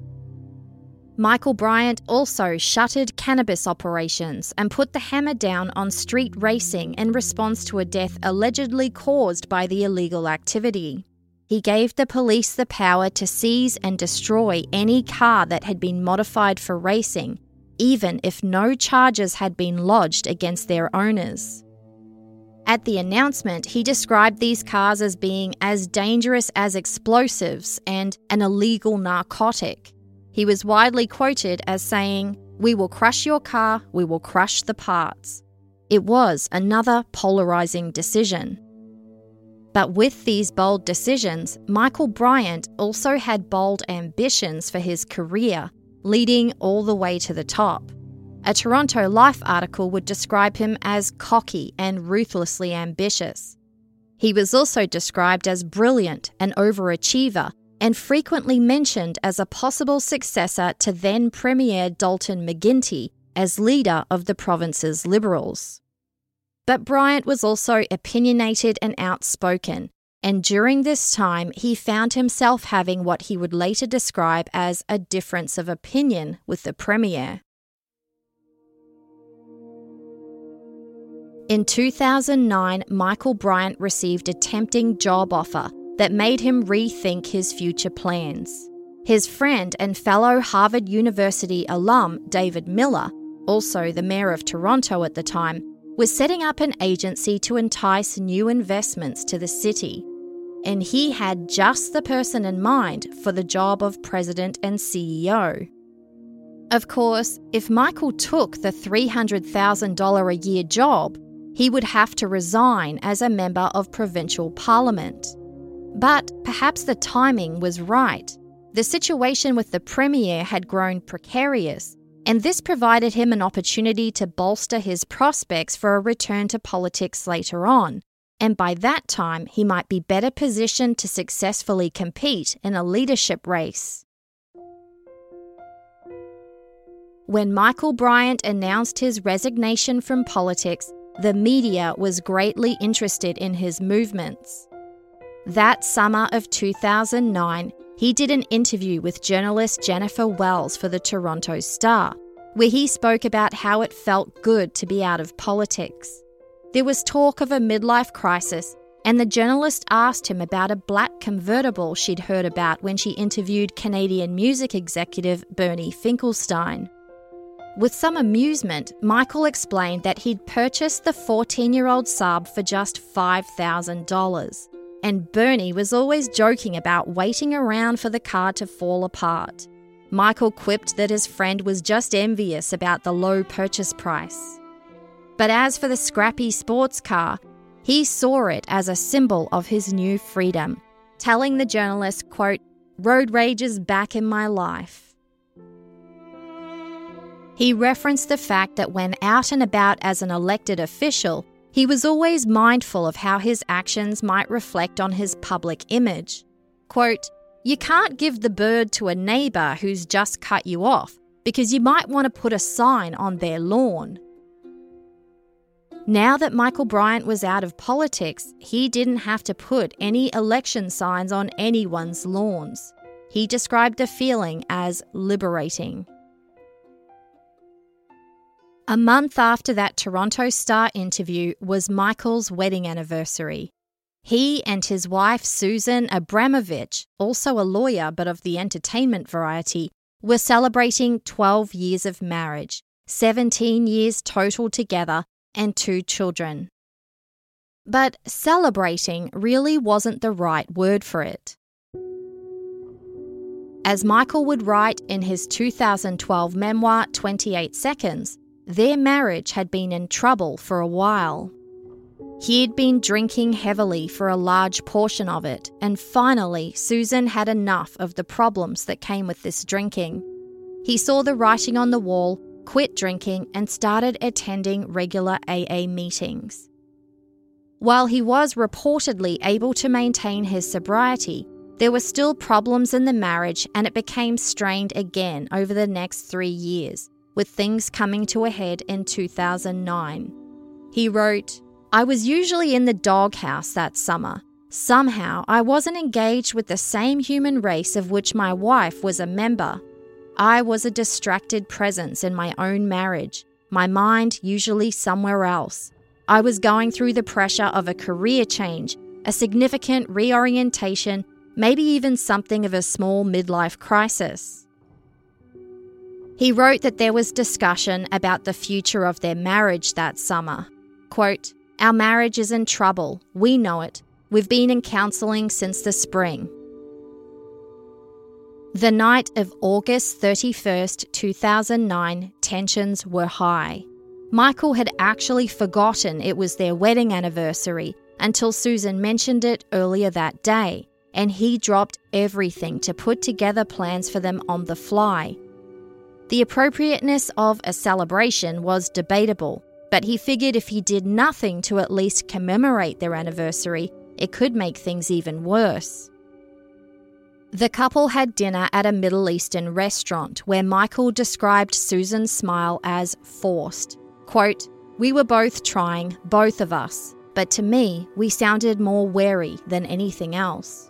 Michael Bryant also shuttered cannabis operations and put the hammer down on street racing in response to a death allegedly caused by the illegal activity. He gave the police the power to seize and destroy any car that had been modified for racing, even if no charges had been lodged against their owners. At the announcement, he described these cars as being as dangerous as explosives and an illegal narcotic. He was widely quoted as saying, "We will crush your car, we will crush the parts." It was another polarising decision. But with these bold decisions, Michael Bryant also had bold ambitions for his career, leading all the way to the top. A Toronto Life article would describe him as cocky and ruthlessly ambitious. He was also described as brilliant, an overachiever, and frequently mentioned as a possible successor to then Premier Dalton McGuinty as leader of the province's Liberals. But Bryant was also opinionated and outspoken, and during this time he found himself having what he would later describe as a difference of opinion with the Premier. In two thousand nine, Michael Bryant received a tempting job offer that made him rethink his future plans. His friend and fellow Harvard University alum David Miller, also the mayor of Toronto at the time, was setting up an agency to entice new investments to the city. And he had just the person in mind for the job of president and C E O. Of course, if Michael took the three hundred thousand dollars a year job, he would have to resign as a member of provincial parliament. But perhaps the timing was right. The situation with the Premier had grown precarious, and this provided him an opportunity to bolster his prospects for a return to politics later on, and by that time he might be better positioned to successfully compete in a leadership race. When Michael Bryant announced his resignation from politics, the media was greatly interested in his movements. That summer of two thousand nine, he did an interview with journalist Jennifer Wells for the Toronto Star, where he spoke about how it felt good to be out of politics. There was talk of a midlife crisis, and the journalist asked him about a black convertible she'd heard about when she interviewed Canadian music executive Bernie Finkelstein. With some amusement, Michael explained that he'd purchased the fourteen-year-old Saab for just five thousand dollars. And Bernie was always joking about waiting around for the car to fall apart. Michael quipped that his friend was just envious about the low purchase price. But as for the scrappy sports car, he saw it as a symbol of his new freedom, telling the journalist, quote, "Road rage is back in my life." He referenced the fact that when out and about as an elected official, He was always mindful of how his actions might reflect on his public image. Quote, "You can't give the bird to a neighbour who's just cut you off because you might want to put a sign on their lawn." Now that Michael Bryant was out of politics, he didn't have to put any election signs on anyone's lawns. He described the feeling as liberating. A month after that Toronto Star interview was Michael's wedding anniversary. He and his wife Susan Abramovich, also a lawyer but of the entertainment variety, were celebrating twelve years of marriage, seventeen years total together, and two children. But celebrating really wasn't the right word for it. As Michael would write in his two thousand twelve memoir, twenty-eight seconds, their marriage had been in trouble for a while. He had been drinking heavily for a large portion of it, and finally Susan had enough of the problems that came with this drinking. He saw the writing on the wall, quit drinking, and started attending regular A A meetings. While he was reportedly able to maintain his sobriety, there were still problems in the marriage, and it became strained again over the next three years, with things coming to a head in two thousand nine. He wrote, "I was usually in the doghouse that summer. Somehow I wasn't engaged with the same human race of which my wife was a member. I was a distracted presence in my own marriage, my mind usually somewhere else. I was going through the pressure of a career change, a significant reorientation, maybe even something of a small midlife crisis." He wrote that there was discussion about the future of their marriage that summer. Quote, "Our marriage is in trouble. We know it. We've been in counselling since the spring." The night of August thirty-first, two thousand nine, tensions were high. Michael had actually forgotten it was their wedding anniversary until Susan mentioned it earlier that day, and he dropped everything to put together plans for them on the fly. The appropriateness of a celebration was debatable, but he figured if he did nothing to at least commemorate their anniversary, it could make things even worse. The couple had dinner at a Middle Eastern restaurant where Michael described Susan's smile as forced. Quote, "We were both trying, both of us, but to me, we sounded more wary than anything else."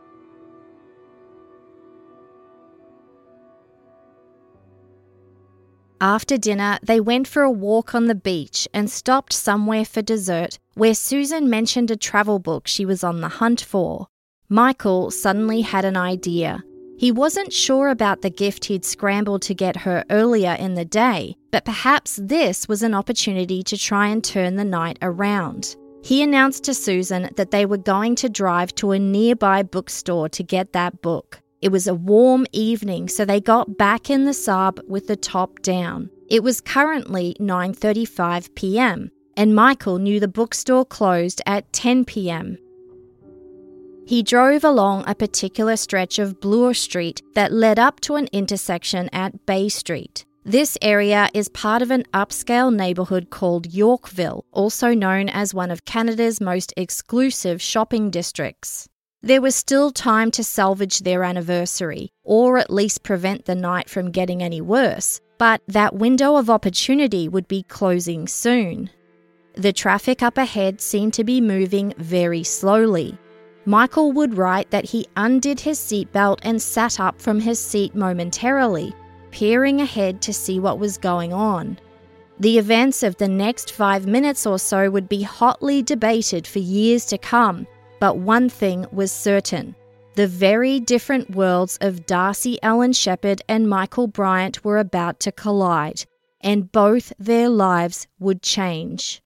After dinner, they went for a walk on the beach and stopped somewhere for dessert where Susan mentioned a travel book she was on the hunt for. Michael suddenly had an idea. He wasn't sure about the gift he'd scrambled to get her earlier in the day, but perhaps this was an opportunity to try and turn the night around. He announced to Susan that they were going to drive to a nearby bookstore to get that book. It was a warm evening, so they got back in the Saab with the top down. It was currently nine thirty-five p.m, and Michael knew the bookstore closed at ten p.m. He drove along a particular stretch of Bloor Street that led up to an intersection at Bay Street. This area is part of an upscale neighbourhood called Yorkville, also known as one of Canada's most exclusive shopping districts. There was still time to salvage their anniversary, or at least prevent the night from getting any worse, but that window of opportunity would be closing soon. The traffic up ahead seemed to be moving very slowly. Michael would write that he undid his seatbelt and sat up from his seat momentarily, peering ahead to see what was going on. The events of the next five minutes or so would be hotly debated for years to come, but one thing was certain. The very different worlds of Darcy Ellen Shepherd and Michael Bryant were about to collide, and both their lives would change.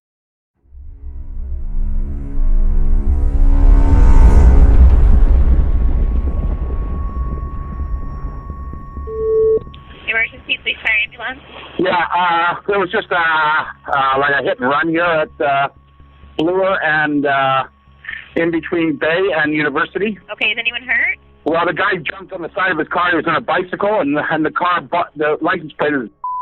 Emergency, please, fire ambulance. Yeah, uh, there was just uh, uh, like a hit and run here at uh, Bloor and uh, in between Bay and University. Okay, is anyone hurt? Well, the guy jumped on the side of his car. He was on a bicycle, and, and the car, bu- the license plate is,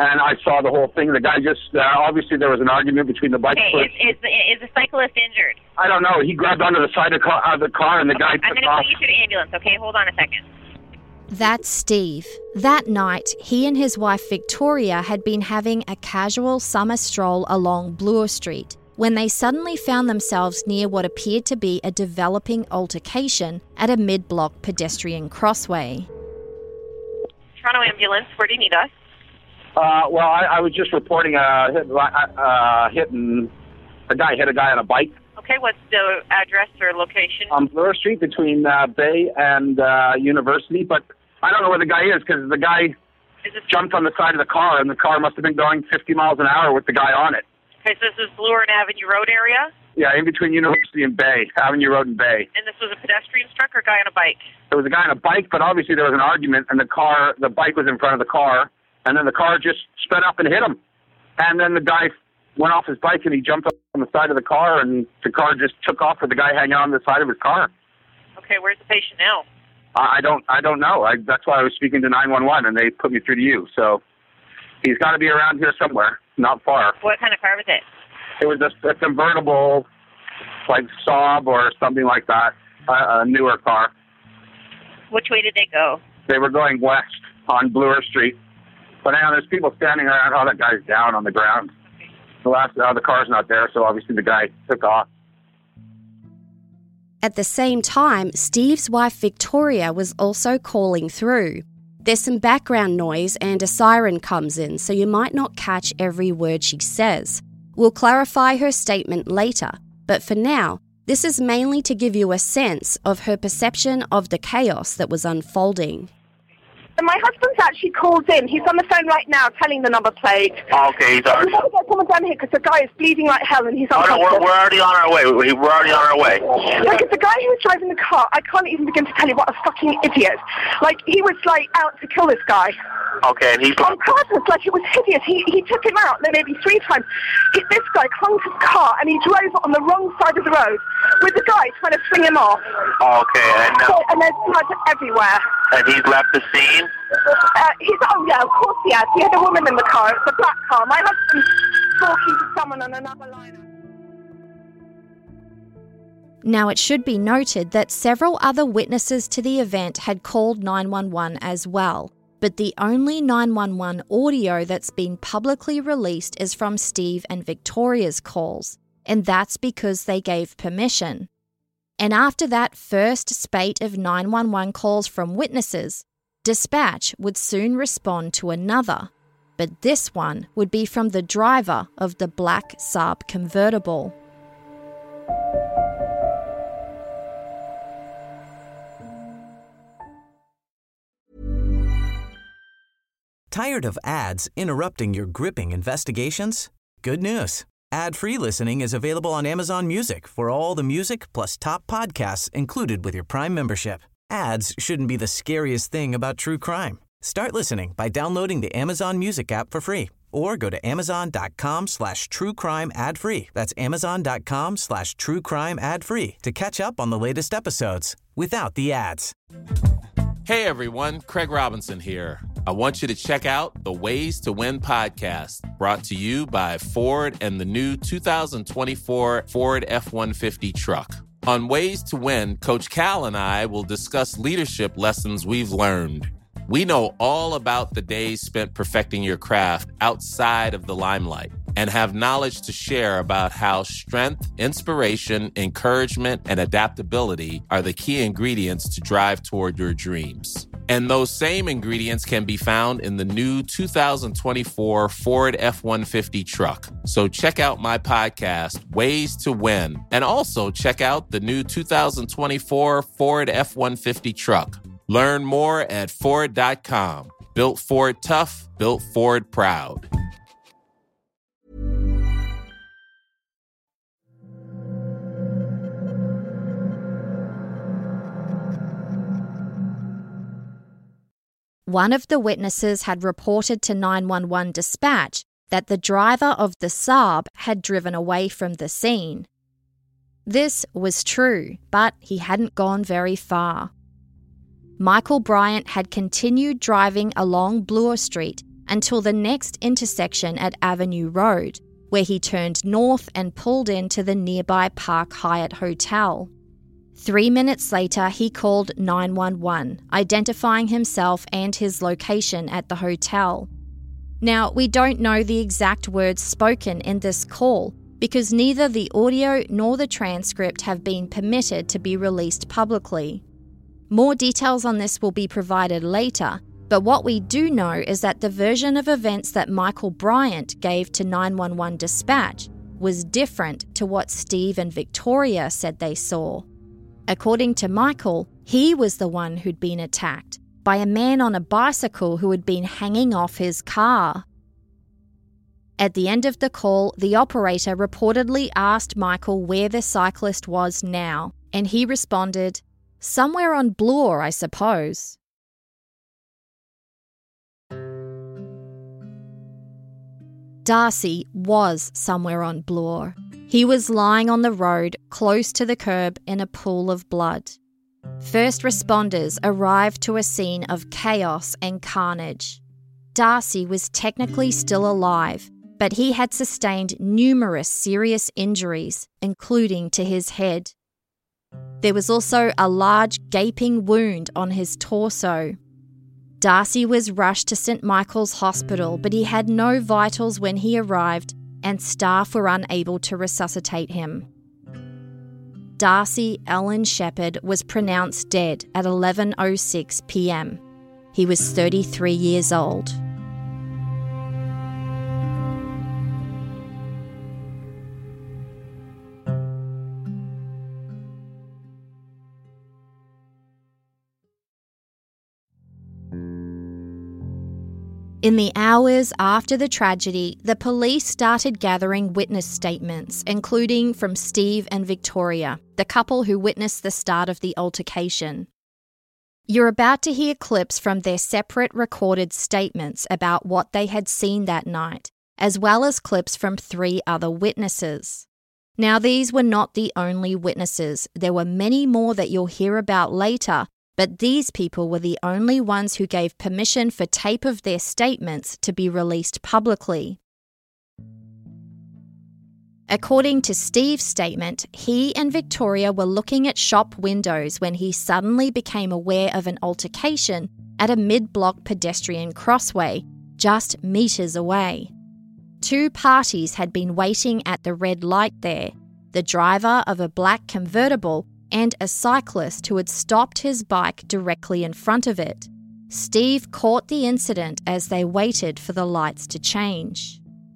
and I saw the whole thing. The guy just, uh, obviously there was an argument between the bike. Okay, is, is, is the cyclist injured? I don't know. He grabbed onto the side of, car, of the car, and the okay, guy I'm took gonna off. I'm going to put you to the ambulance, okay? Hold on a second. That's Steve. That night, he and his wife Victoria had been having a casual summer stroll along Bloor Street when they suddenly found themselves near what appeared to be a developing altercation at a mid-block pedestrian crossway. Toronto ambulance, where do you need us? Uh, well, I, I was just reporting a hit, uh, hitting a guy hit a guy on a bike. Okay, what's the address or location? On Bloor Street between uh, Bay and uh, University, but I don't know where the guy is because the guy is this... jumped on the side of the car, and the car must have been going fifty miles an hour with the guy on it. Okay, so this is Bloor and Avenue Road area? Yeah, in between University and Bay, Avenue Road and Bay. And this was a pedestrian struck or a guy on a bike? There was a guy on a bike, but obviously there was an argument, and the car, the bike was in front of the car, and then the car just sped up and hit him. And then the guy went off his bike, and he jumped up on the side of the car, and the car just took off with the guy hanging on the side of his car. Okay, where's the patient now? I don't, I don't know. I, that's why I was speaking to nine one one, and they put me through to you. So he's got to be around here somewhere, not far. What kind of car was it? It was a, a convertible, like Saab or something like that, a, a newer car. Which way did they go? They were going west on Bloor Street. But now there's people standing around. Oh, that guy's down on the ground. Okay. The last, uh, the car's not there, so obviously the guy took off. At the same time, Steve's wife Victoria was also calling through. There's some background noise and a siren comes in, so you might not catch every word she says. We'll clarify her statement later, but for now, this is mainly to give you a sense of her perception of the chaos that was unfolding. My husband's actually called in. He's on the phone right now telling the number plate. Oh, okay, he's already... We've got to get someone down here because the guy is bleeding like hell and he's on. Oh, no, we're, we're already on our way. We're already on our way. Like, it's the guy who was driving the car. I can't even begin to tell you what a fucking idiot. Like, he was, like, out to kill this guy. Okay, and he's... On purpose, like, it was hideous. He he took him out maybe three times. He, this guy clung to his car and he drove on the wrong side of the road with the guy trying to swing him off. Okay, and... Uh, so, and there's blood everywhere. And he's left the scene? Uh, he's, oh, yeah, of course he has. He had a woman in the car. It's a black car. My husband's talking to someone on another line. Now, it should be noted that several other witnesses to the event had called nine one one as well, but the only nine one one audio that's been publicly released is from Steve and Victoria's calls, and that's because they gave permission. And after that first spate of nine one one calls from witnesses, dispatch would soon respond to another, but this one would be from the driver of the black Saab convertible. Tired of ads interrupting your gripping investigations? Good news. Ad-free listening is available on Amazon Music for all the music plus top podcasts included with your Prime membership. Ads shouldn't be the scariest thing about true crime. Start listening by downloading the Amazon Music app for free or go to amazon.com slash true crime ad free. That's amazon.com slash true crime ad free to catch up on the latest episodes without the ads. Hey everyone, Craig Robinson here. I want you to check out the Ways to Win podcast, brought to you by Ford and the new two thousand twenty-four Ford F one fifty truck. On Ways to Win, Coach Cal and I will discuss leadership lessons we've learned. We know all about the days spent perfecting your craft outside of the limelight and have knowledge to share about how strength, inspiration, encouragement, and adaptability are the key ingredients to drive toward your dreams. And those same ingredients can be found in the new two thousand twenty-four Ford F one fifty truck. So check out my podcast, Ways to Win, and also check out the new two thousand twenty-four Ford F one fifty truck. Learn more at Ford dot com. Built Ford tough, built Ford proud. One of the witnesses had reported to nine one one dispatch that the driver of the Saab had driven away from the scene. This was true, but he hadn't gone very far. Michael Bryant had continued driving along Bloor Street until the next intersection at Avenue Road, where he turned north and pulled into the nearby Park Hyatt Hotel. Three minutes later, he called nine one one, identifying himself and his location at the hotel. Now, we don't know the exact words spoken in this call because neither the audio nor the transcript have been permitted to be released publicly. More details on this will be provided later, but what we do know is that the version of events that Michael Bryant gave to nine one one dispatch was different to what Steve and Victoria said they saw. According to Michael, he was the one who'd been attacked by a man on a bicycle who had been hanging off his car. At the end of the call, the operator reportedly asked Michael where the cyclist was now, and he responded, "Somewhere on Bloor, I suppose." Darcy was somewhere on Bloor. He was lying on the road, close to the curb, in a pool of blood. First responders arrived to a scene of chaos and carnage. Darcy was technically still alive, but he had sustained numerous serious injuries, including to his head. There was also a large gaping wound on his torso. Darcy was rushed to Saint Michael's Hospital, but he had no vitals when he arrived, and staff were unable to resuscitate him. Darcy Allen Shepherd was pronounced dead at eleven oh six p.m. He was thirty-three years old. In the hours after the tragedy, the police started gathering witness statements, including from Steve and Victoria, the couple who witnessed the start of the altercation. You're about to hear clips from their separate recorded statements about what they had seen that night, as well as clips from three other witnesses. Now, these were not the only witnesses. There were many more that you'll hear about later, but these people were the only ones who gave permission for tape of their statements to be released publicly. According to Steve's statement, he and Victoria were looking at shop windows when he suddenly became aware of an altercation at a mid-block pedestrian crossway, just metres away. Two parties had been waiting at the red light there, the driver of a black convertible and a cyclist who had stopped his bike directly in front of it. Steve caught the incident as they waited for the lights to change.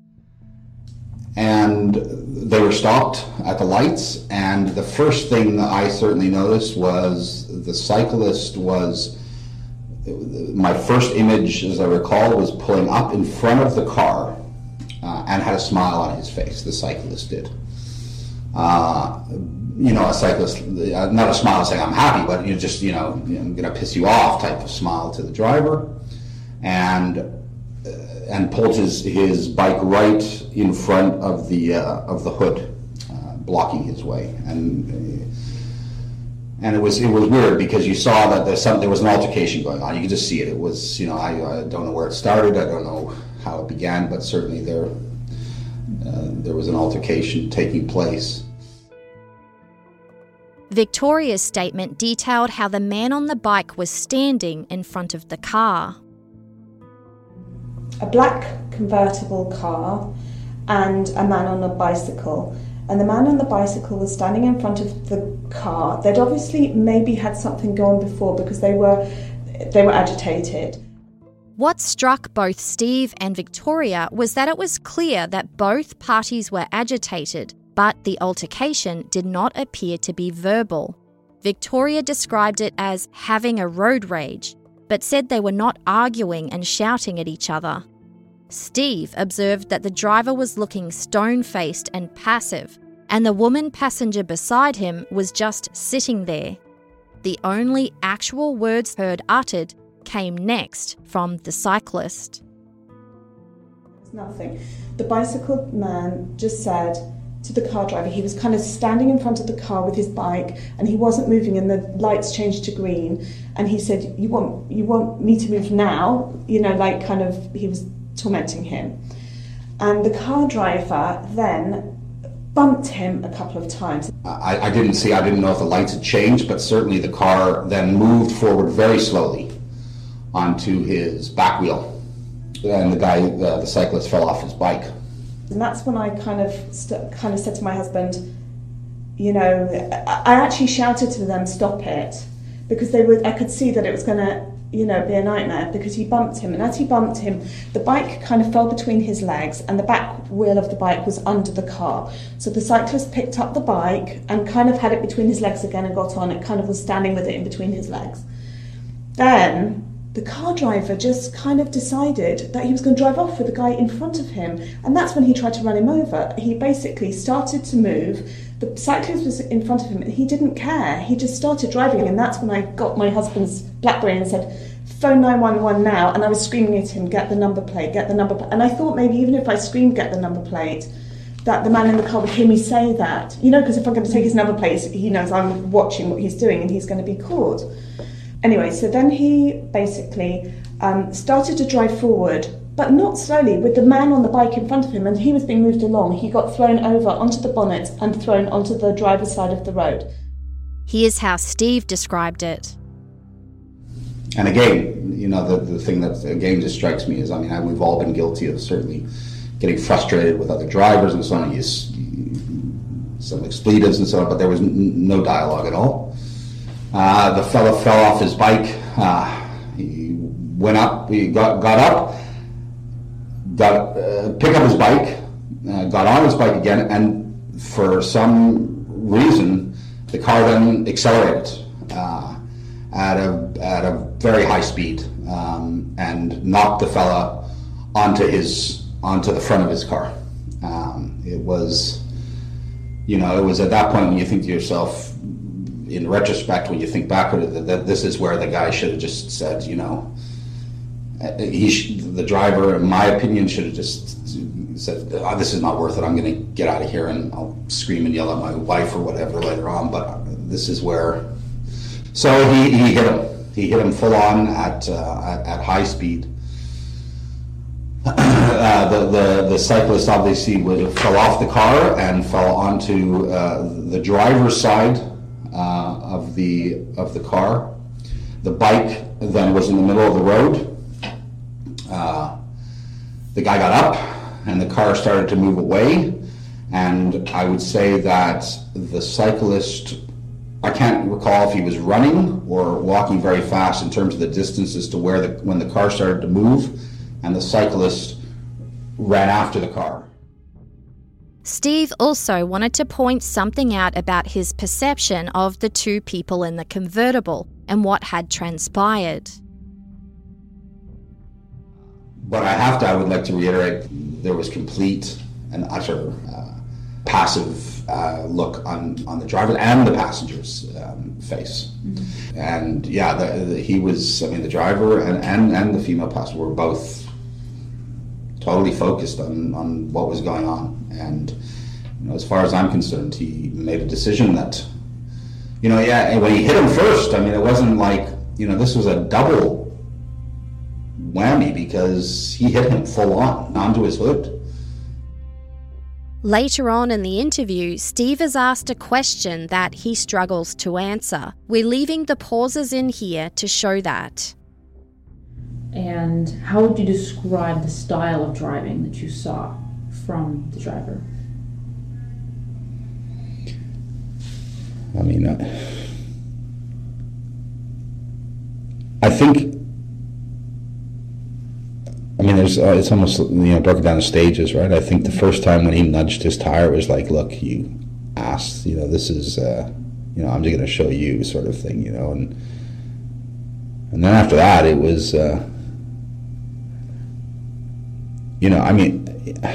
And they were stopped at the lights, and the first thing that I certainly noticed was the cyclist was, my first image, as I recall, was pulling up in front of the car uh, and had a smile on his face, the cyclist did. Uh, you know, a cyclist, uh, not a smile saying I'm happy, but you just, you know, I'm going to piss you off type of smile to the driver, and uh, and pulled his, his bike right in front of the uh, of the hood, uh, blocking his way, and uh, and it was it was weird because you saw that there's some there was an altercation going on. You could just see it. It was, you know, I, I don't know where it started. I don't know how it began, but certainly there uh, there was an altercation taking place. Victoria's statement detailed how the man on the bike was standing in front of the car. A black convertible car and a man on a bicycle. And the man on the bicycle was standing in front of the car. They'd obviously maybe had something going before because they were they were agitated. What struck both Steve and Victoria was that it was clear that both parties were agitated, but the altercation did not appear to be verbal. Victoria described it as having a road rage, but said they were not arguing and shouting at each other. Steve observed that the driver was looking stone-faced and passive, and the woman passenger beside him was just sitting there. The only actual words heard uttered came next from the cyclist. Nothing. The bicycle man just said to the car driver, he was kind of standing in front of the car with his bike and he wasn't moving, and the lights changed to green, and he said, you want you want me to move now? You know, like kind of, he was tormenting him. And the car driver then bumped him a couple of times. I, I didn't see, I didn't know if the lights had changed, but certainly the car then moved forward very slowly onto his back wheel. And the guy, the, the cyclist, fell off his bike. And that's when I kind of st- kind of said to my husband, you know, I actually shouted to them, stop it, because they were. I could see that it was going to, you know, be a nightmare, because he bumped him, and as he bumped him, the bike kind of fell between his legs, and the back wheel of the bike was under the car. So the cyclist picked up the bike and kind of had it between his legs again and got on. It kind of was standing with it in between his legs. Then the car driver just kind of decided that he was going to drive off with the guy in front of him, and that's when he tried to run him over. He basically started to move. The cyclist was in front of him and he didn't care. He just started driving, and that's when I got my husband's BlackBerry and said, phone nine one one now, and I was screaming at him, get the number plate, get the number plate. And I thought maybe even if I screamed get the number plate, that the man in the car would hear me say that. You know, because if I'm going to take his number plate, he knows I'm watching what he's doing and he's going to be caught. Anyway, so then he basically um, started to drive forward, but not slowly, with the man on the bike in front of him, and he was being moved along. He got thrown over onto the bonnet and thrown onto the driver's side of the road. Here's how Steve described it. And again, you know, the, the thing that again just strikes me is, I mean, I, we've all been guilty of certainly getting frustrated with other drivers and so on. You, you, some expletives and so on, but there was n- no dialogue at all. Uh, the fellow fell off his bike. Uh, he went up, he got, got up, got uh, picked up his bike, uh, got on his bike again, and for some reason, the car then accelerated uh, at a at a very high speed um, and knocked the fella onto his onto the front of his car. Um, it was, you know, it was at that point when you think to yourself, in retrospect, when you think back at it, that this is where the guy should have just said, you know, he sh- the driver, in my opinion, should have just said, oh, this is not worth it, I'm going to get out of here, and I'll scream and yell at my wife or whatever later on. But this is where, so he, he hit him. He hit him full on at uh, at, at high speed. Uh, the, the the cyclist obviously fell off the car and fell onto uh, the driver's side uh, of the of the car. The bike then was in the middle of the road. Uh, the guy got up and the car started to move away, and I would say that the cyclist, I can't recall if he was running or walking very fast in terms of the distance as to where the when the car started to move, and the cyclist ran after the car. Steve also wanted to point something out about his perception of the two people in the convertible and what had transpired. But I have to, I would like to reiterate, there was complete and utter uh, passive uh, look on, on the driver and the passenger's um, face. Mm-hmm. And yeah, the, the, he was, I mean, the driver and, and, and the female passenger were both totally focused on, on what was going on. And you know, as far as I'm concerned, he made a decision that, you know, yeah, and when he hit him first, I mean, it wasn't like, you know, this was a double whammy because he hit him full on, onto his hood. Later on in the interview, Steve is asked a question that he struggles to answer. We're leaving the pauses in here to show that. And how would you describe the style of driving that you saw from the driver? I mean, uh, I think, I mean, there's uh, it's almost, you know, broken down in stages, right? I think the first time when he nudged his tire was like, look, you asked, you know, this is, uh, you know, I'm just going to show you sort of thing, you know, and and then after that it was, uh, you know, I mean,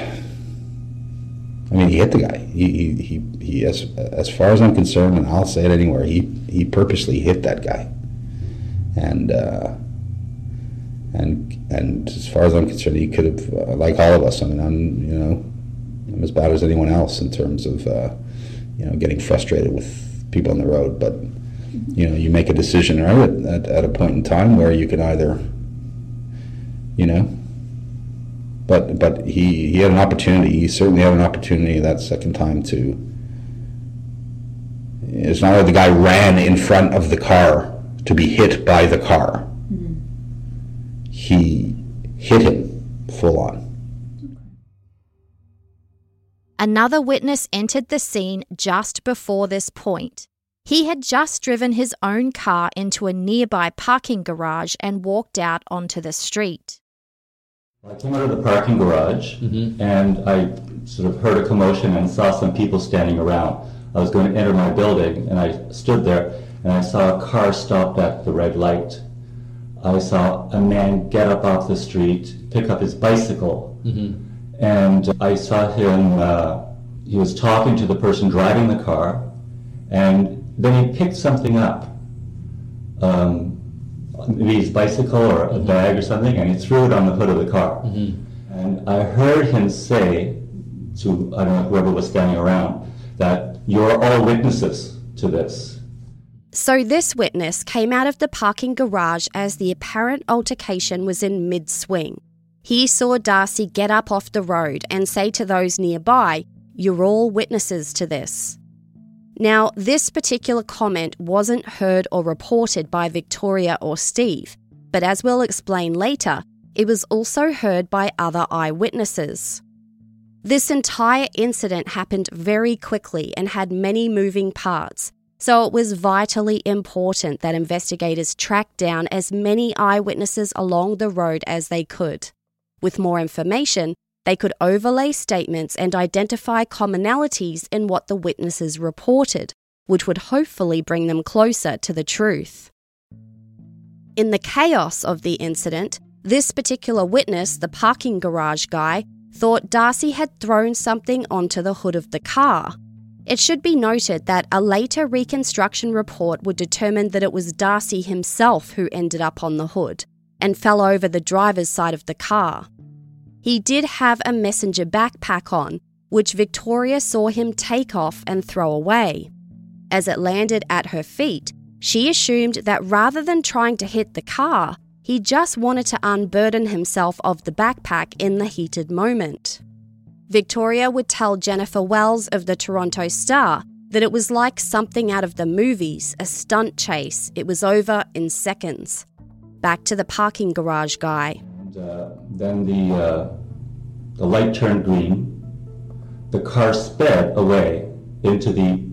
I mean, he hit the guy. He, he, he, he as, as far as I'm concerned, and I'll say it anywhere, he, he purposely hit that guy. And, uh, and, and as far as I'm concerned, he could have, uh, like all of us, I mean, I'm, you know, I'm as bad as anyone else in terms of, uh, you know, getting frustrated with people on the road. But, you know, you make a decision, right, at, at a point in time where you can either, you know, but but he, he had an opportunity. He certainly had an opportunity that second time to. It's not like the guy ran in front of the car to be hit by the car. Mm-hmm. He hit him full on. Another witness entered the scene just before this point. He had just driven his own car into a nearby parking garage and walked out onto the street. I came out of the parking garage, mm-hmm. and I sort of heard a commotion and saw some people standing around. I was going to enter my building, and I stood there, and I saw a car stopped at the red light. I saw a man get up off the street, pick up his bicycle, mm-hmm. and I saw him, uh, he was talking to the person driving the car, and then he picked something up, um, maybe his bicycle or a bag or something, and he threw it on the hood of the car. Mm-hmm. And I heard him say to, I don't know, whoever was standing around, that you're all witnesses to this. So this witness came out of the parking garage as the apparent altercation was in mid-swing. He saw Darcy get up off the road and say to those nearby, "You're all witnesses to this." Now, this particular comment wasn't heard or reported by Victoria or Steve, but as we'll explain later, it was also heard by other eyewitnesses. This entire incident happened very quickly and had many moving parts, so it was vitally important that investigators tracked down as many eyewitnesses along the road as they could. With more information, they could overlay statements and identify commonalities in what the witnesses reported, which would hopefully bring them closer to the truth. In the chaos of the incident, this particular witness, the parking garage guy, thought Darcy had thrown something onto the hood of the car. It should be noted that a later reconstruction report would determine that it was Darcy himself who ended up on the hood and fell over the driver's side of the car. He did have a messenger backpack on, which Victoria saw him take off and throw away. As it landed at her feet, she assumed that rather than trying to hit the car, he just wanted to unburden himself of the backpack in the heated moment. Victoria would tell Jennifer Wells of the Toronto Star that it was like something out of the movies, a stunt chase. It was over in seconds. Back to the parking garage guy. And, uh, then the, uh, the light turned green. The car sped away into the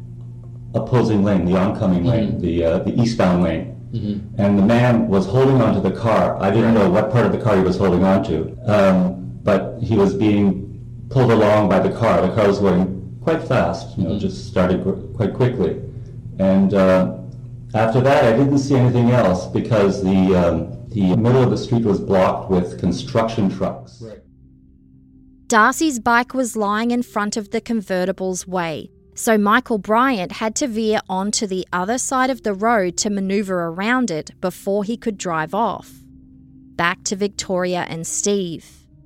opposing lane, the oncoming lane, mm-hmm. the, uh, the eastbound lane. Mm-hmm. And the man was holding onto the car. I didn't know what part of the car he was holding onto, um, but he was being pulled along by the car. The car was going quite fast, you know, mm-hmm. just started qu- quite quickly. And uh, after that, I didn't see anything else because the um, the middle of the street was blocked with construction trucks. Right. Darcy's bike was lying in front of the convertible's way, so Michael Bryant had to veer onto the other side of the road to manoeuvre around it before he could drive off. Back to Victoria and Steve.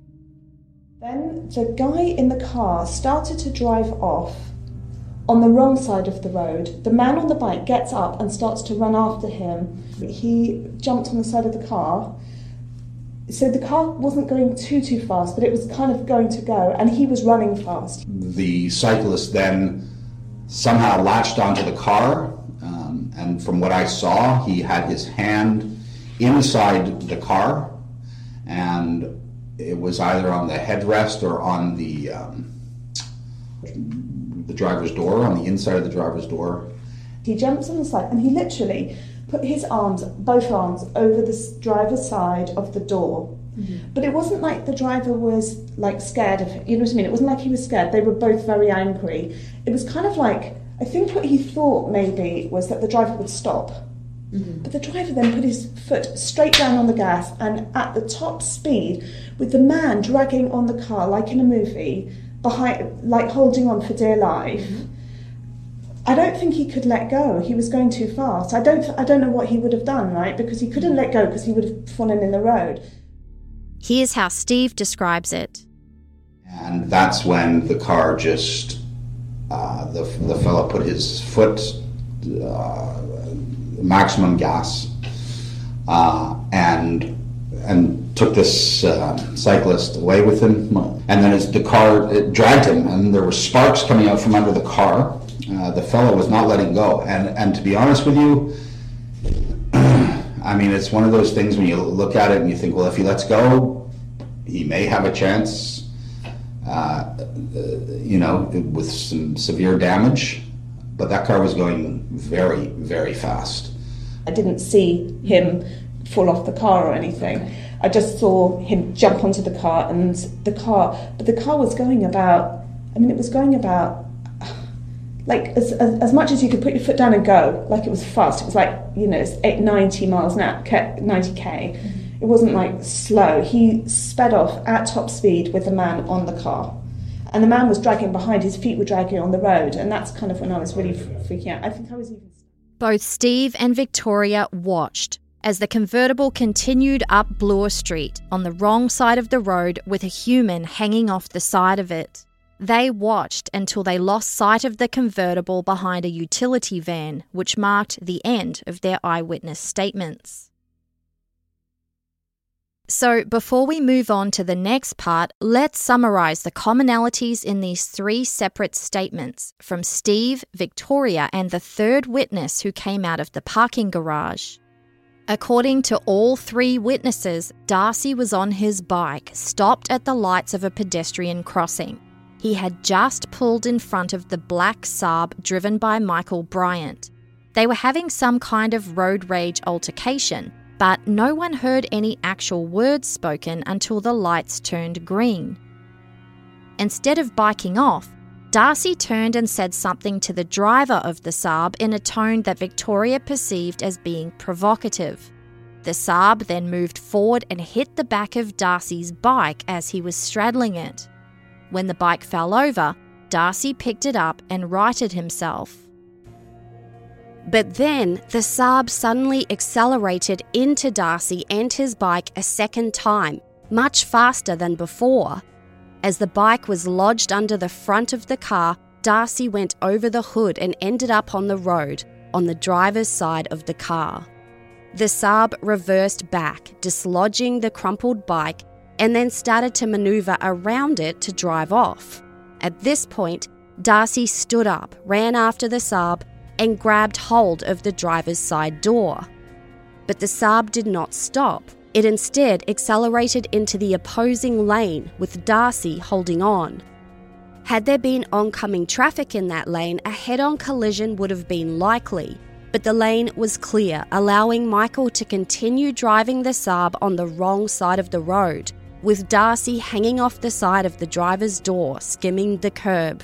Then the guy in the car started to drive off on the wrong side of the road. The man on the bike gets up and starts to run after him. He jumped on the side of the car. So the car wasn't going too, too fast, but it was kind of going to go, and he was running fast. The cyclist then somehow latched onto the car, um, and from what I saw, he had his hand inside the car, and it was either on the headrest or on the um, the driver's door, on the inside of the driver's door. He jumps on the side, and he literally put his arms, both arms, over the driver's side of the door. Mm-hmm. But it wasn't like the driver was like scared of him, you know what I mean? It wasn't like he was scared. They were both very angry. It was kind of like, I think what he thought maybe was that the driver would stop. Mm-hmm. But the driver then put his foot straight down on the gas, and at the top speed, with the man dragging on the car like in a movie, behind, like holding on for dear life. Mm-hmm. I don't think he could let go. He was going too fast. I don't I don't know what he would have done, right? Because he couldn't let go because he would have fallen in the road. Here's how Steve describes it. And that's when the car just, uh, the, the fellow put his foot, uh, maximum gas, uh, and and took this uh, cyclist away with him. And then as the car it dragged him, and there were sparks coming out from under the car. Uh, the fellow was not letting go. And, and to be honest with you, I mean, it's one of those things when you look at it and you think, well, if he lets go, he may have a chance, uh, you know, with some severe damage. But that car was going very, very fast. I didn't see him fall off the car or anything. I just saw him jump onto the car and the car, but the car was going about, I mean, it was going about, like, as, as, as much as you could put your foot down and go, like it was fast. It was like, you know, it's eight, ninety miles an hour, ninety K. Mm-hmm. It wasn't like slow. He sped off at top speed with the man on the car. And the man was dragging behind, his feet were dragging on the road, and that's kind of when I was really freaking out. I think I was even... Both Steve and Victoria watched as the convertible continued up Bloor Street on the wrong side of the road with a human hanging off the side of it. They watched until they lost sight of the convertible behind a utility van, which marked the end of their eyewitness statements. So before we move on to the next part, let's summarize the commonalities in these three separate statements from Steve, Victoria, and the third witness who came out of the parking garage. According to all three witnesses, Darcy was on his bike, stopped at the lights of a pedestrian crossing. He had just pulled in front of the black Saab driven by Michael Bryant. They were having some kind of road rage altercation, but no one heard any actual words spoken until the lights turned green. Instead of biking off, Darcy turned and said something to the driver of the Saab in a tone that Victoria perceived as being provocative. The Saab then moved forward and hit the back of Darcy's bike as he was straddling it. When the bike fell over, Darcy picked it up and righted himself. But then the Saab suddenly accelerated into Darcy and his bike a second time, much faster than before. As the bike was lodged under the front of the car, Darcy went over the hood and ended up on the road, on the driver's side of the car. The Saab reversed back, dislodging the crumpled bike, and then started to maneuver around it to drive off. At this point, Darcy stood up, ran after the Saab, and grabbed hold of the driver's side door. But the Saab did not stop. It instead accelerated into the opposing lane, with Darcy holding on. Had there been oncoming traffic in that lane, a head-on collision would have been likely, but the lane was clear, allowing Michael to continue driving the Saab on the wrong side of the road, with Darcy hanging off the side of the driver's door, skimming the curb.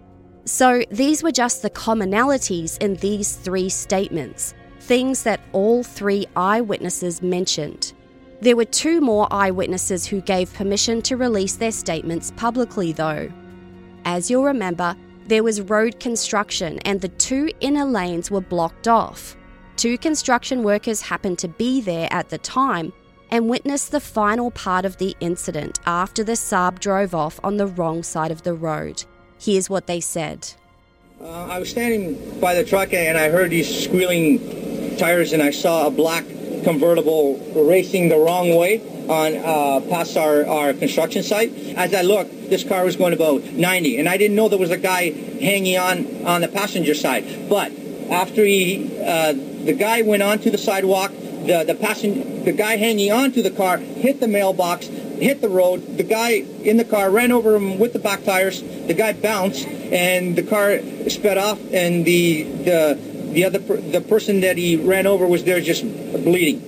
So these were just the commonalities in these three statements, things that all three eyewitnesses mentioned. There were two more eyewitnesses who gave permission to release their statements publicly though. As you'll remember, there was road construction and the two inner lanes were blocked off. Two construction workers happened to be there at the time and witnessed the final part of the incident after the Saab drove off on the wrong side of the road. Here's what they said. Uh, I was standing by the truck and I heard these squealing tires and I saw a black convertible racing the wrong way on uh, past our, our construction site. As I looked, this car was going about ninety and I didn't know there was a guy hanging on on the passenger side. But after he, uh, the guy went onto the sidewalk, the, the, passen- the guy hanging onto the car hit the mailbox, hit the road. The guy in the car ran over him with the back tires. The guy bounced, and the car sped off. And the the the other per- the person that he ran over was there just bleeding.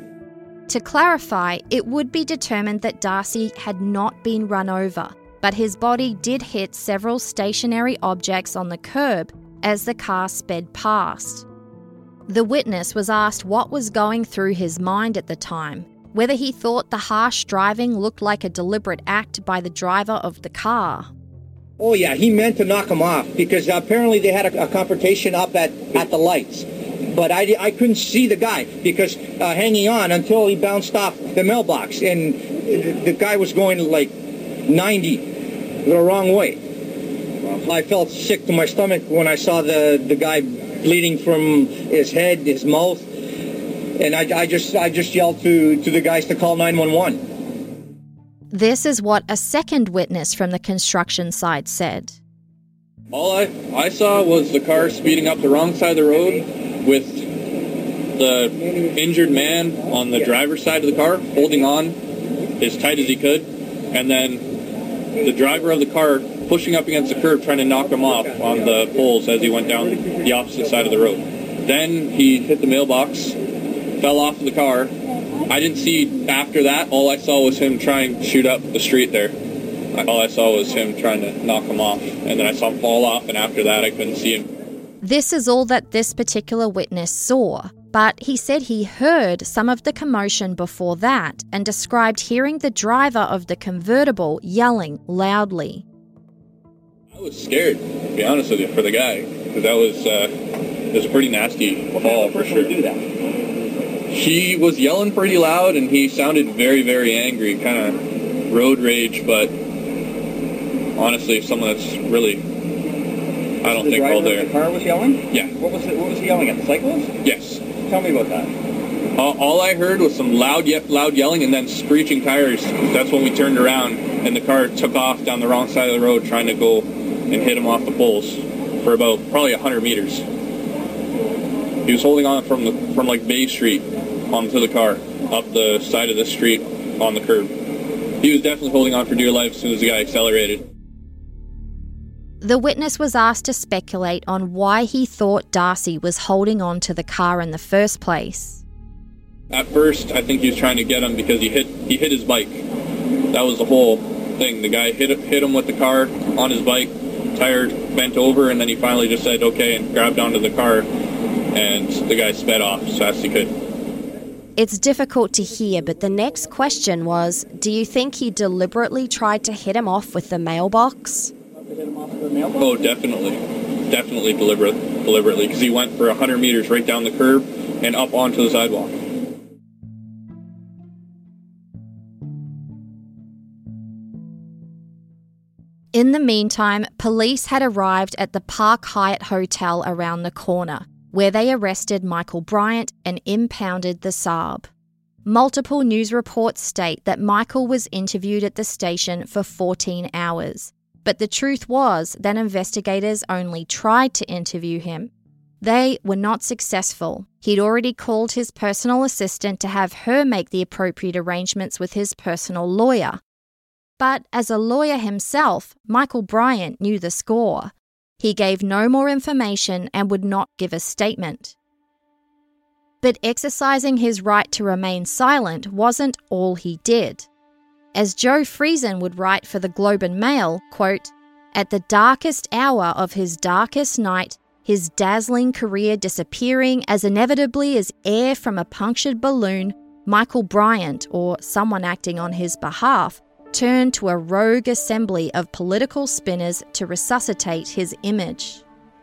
To clarify, it would be determined that Darcy had not been run over, but his body did hit several stationary objects on the curb as the car sped past. The witness was asked what was going through his mind at the time, whether he thought the harsh driving looked like a deliberate act by the driver of the car. Oh yeah, he meant to knock him off because apparently they had a, a confrontation up at, at the lights. But I, I couldn't see the guy because uh, hanging on until he bounced off the mailbox. And the, the guy was going like ninety the wrong way. I felt sick to my stomach when I saw the, the guy bleeding from his head, his mouth. and I, I just I just yelled to, to the guys to call nine one one. This is what a second witness from the construction site said. All I, I saw was the car speeding up the wrong side of the road with the injured man on the driver's side of the car holding on as tight as he could, and then the driver of the car pushing up against the curb trying to knock him off on the poles as he went down the opposite side of the road. Then he hit the mailbox, fell off of the car. I didn't see after that. All I saw was him trying to shoot up the street there. All I saw was him trying to knock him off, and then I saw him fall off, and after that I couldn't see him. This is all that this particular witness saw, but he said he heard some of the commotion before that and described hearing the driver of the convertible yelling loudly. I was scared, to be honest with you, for the guy, because that was, uh, it was a pretty nasty fall for sure. Do that? He was yelling pretty loud, and he sounded very, very angry, kind of road rage, but honestly, someone that's really, I don't the think all there. The car was yelling? Yeah. What was it, what was he yelling at? The cyclist? Yes. Tell me about that. All, all I heard was some loud, ye- loud yelling and then screeching tires. That's when we turned around and the car took off down the wrong side of the road, trying to go and hit him off the poles for about probably a hundred meters. He was holding on from the from like Bay Street onto the car up the side of the street on the curb. He was definitely holding on for dear life as soon as the guy accelerated. The witness was asked to speculate on why he thought Darcy was holding on to the car in the first place. At first, I think he was trying to get him because he hit he hit his bike. That was the whole thing. The guy hit hit him with the car on his bike, tire bent over, and then he finally just said, okay, and grabbed onto the car, and the guy sped off as fast as he could. It's difficult to hear, but the next question was, do you think he deliberately tried to hit him off with the mailbox? Oh, definitely. Definitely deliberate, deliberately, because he went for one hundred meters right down the curb and up onto the sidewalk. In the meantime, police had arrived at the Park Hyatt Hotel around the corner, where they arrested Michael Bryant and impounded the Saab. Multiple news reports state that Michael was interviewed at the station for fourteen hours. But the truth was that investigators only tried to interview him. They were not successful. He'd already called his personal assistant to have her make the appropriate arrangements with his personal lawyer. But as a lawyer himself, Michael Bryant knew the score. He gave no more information and would not give a statement. But exercising his right to remain silent wasn't all he did. As Joe Friesen would write for the Globe and Mail, quote, "At the darkest hour of his darkest night, his dazzling career disappearing as inevitably as air from a punctured balloon, Michael Bryant, or someone acting on his behalf, turned to a rogue assembly of political spinners to resuscitate his image."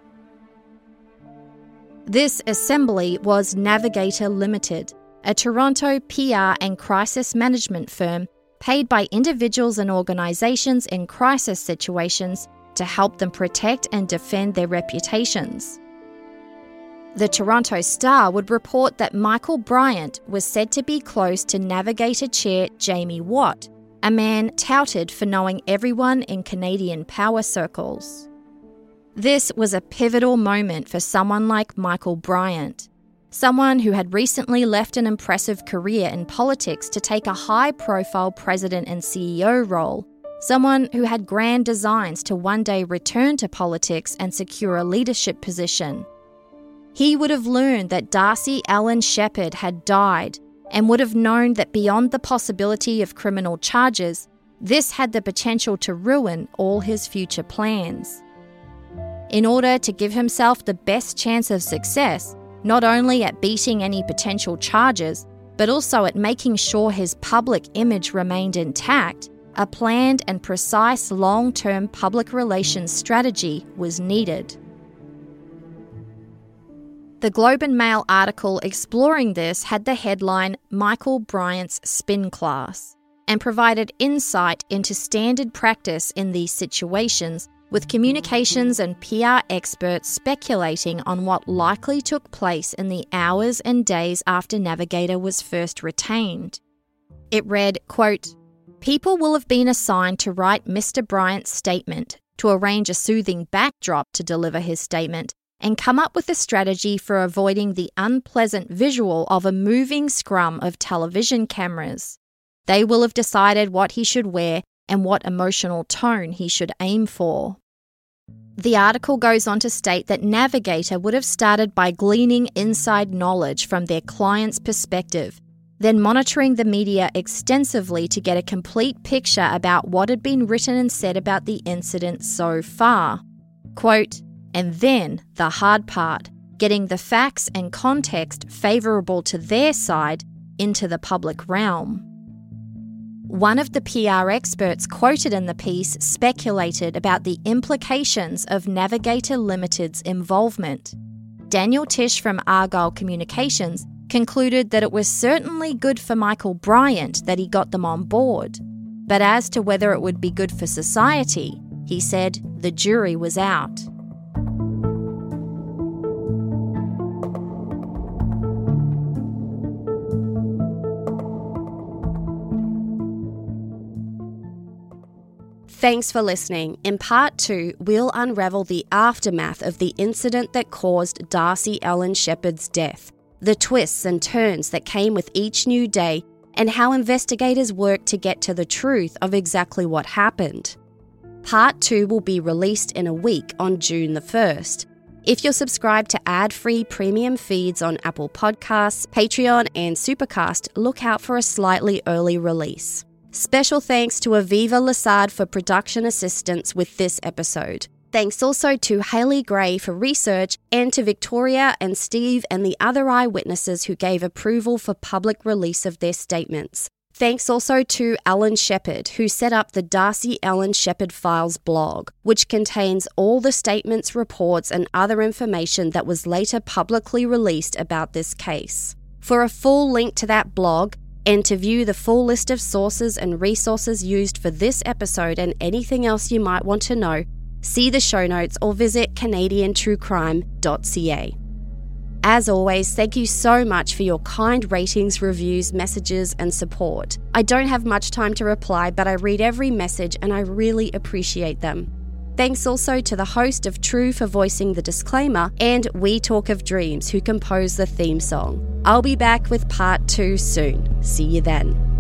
This assembly was Navigator Limited, a Toronto P R and crisis management firm paid by individuals and organisations in crisis situations to help them protect and defend their reputations. The Toronto Star would report that Michael Bryant was said to be close to Navigator Chair Jamie Watt, a man touted for knowing everyone in Canadian power circles. This was a pivotal moment for someone like Michael Bryant, someone who had recently left an impressive career in politics to take a high-profile president and C E O role, someone who had grand designs to one day return to politics and secure a leadership position. He would have learned that Darcy Allen Shepherd had died and would have known that beyond the possibility of criminal charges, this had the potential to ruin all his future plans. In order to give himself the best chance of success, not only at beating any potential charges, but also at making sure his public image remained intact, a planned and precise long-term public relations strategy was needed. The Globe and Mail article exploring this had the headline "Michael Bryant's Spin Class" and provided insight into standard practice in these situations with communications and P R experts speculating on what likely took place in the hours and days after Navigator was first retained. It read, quote, "People will have been assigned to write Mister Bryant's statement, to arrange a soothing backdrop to deliver his statement, and come up with a strategy for avoiding the unpleasant visual of a moving scrum of television cameras. They will have decided what he should wear and what emotional tone he should aim for." The article goes on to state that Navigator would have started by gleaning inside knowledge from their client's perspective, then monitoring the media extensively to get a complete picture about what had been written and said about the incident so far. Quote, "And then, the hard part, getting the facts and context favourable to their side into the public realm." One of the P R experts quoted in the piece speculated about the implications of Navigator Limited's involvement. Daniel Tish from Argyle Communications concluded that it was certainly good for Michael Bryant that he got them on board. But as to whether it would be good for society, he said the jury was out. Thanks for listening. In part two, we'll unravel the aftermath of the incident that caused Darcy Ellen Shepherd's death, the twists and turns that came with each new day, and how investigators worked to get to the truth of exactly what happened. Part two will be released in a week on June the first. If you're subscribed to ad-free premium feeds on Apple Podcasts, Patreon, and Supercast, look out for a slightly early release. Special thanks to Aviva Lassard for production assistance with this episode. Thanks also to Hayley Gray for research, and to Victoria and Steve and the other eyewitnesses who gave approval for public release of their statements. Thanks also to Alan Shepherd, who set up the Darcy Ellen Shepherd Files blog, which contains all the statements, reports, and other information that was later publicly released about this case. For a full link to that blog, and to view the full list of sources and resources used for this episode and anything else you might want to know, see the show notes or visit canadian true crime dot c a. As always, thank you so much for your kind ratings, reviews, messages, and support. I don't have much time to reply, but I read every message and I really appreciate them. Thanks also to the host of True for voicing the disclaimer, and We Talk of Dreams, who composed the theme song. I'll be back with part two soon. See you then.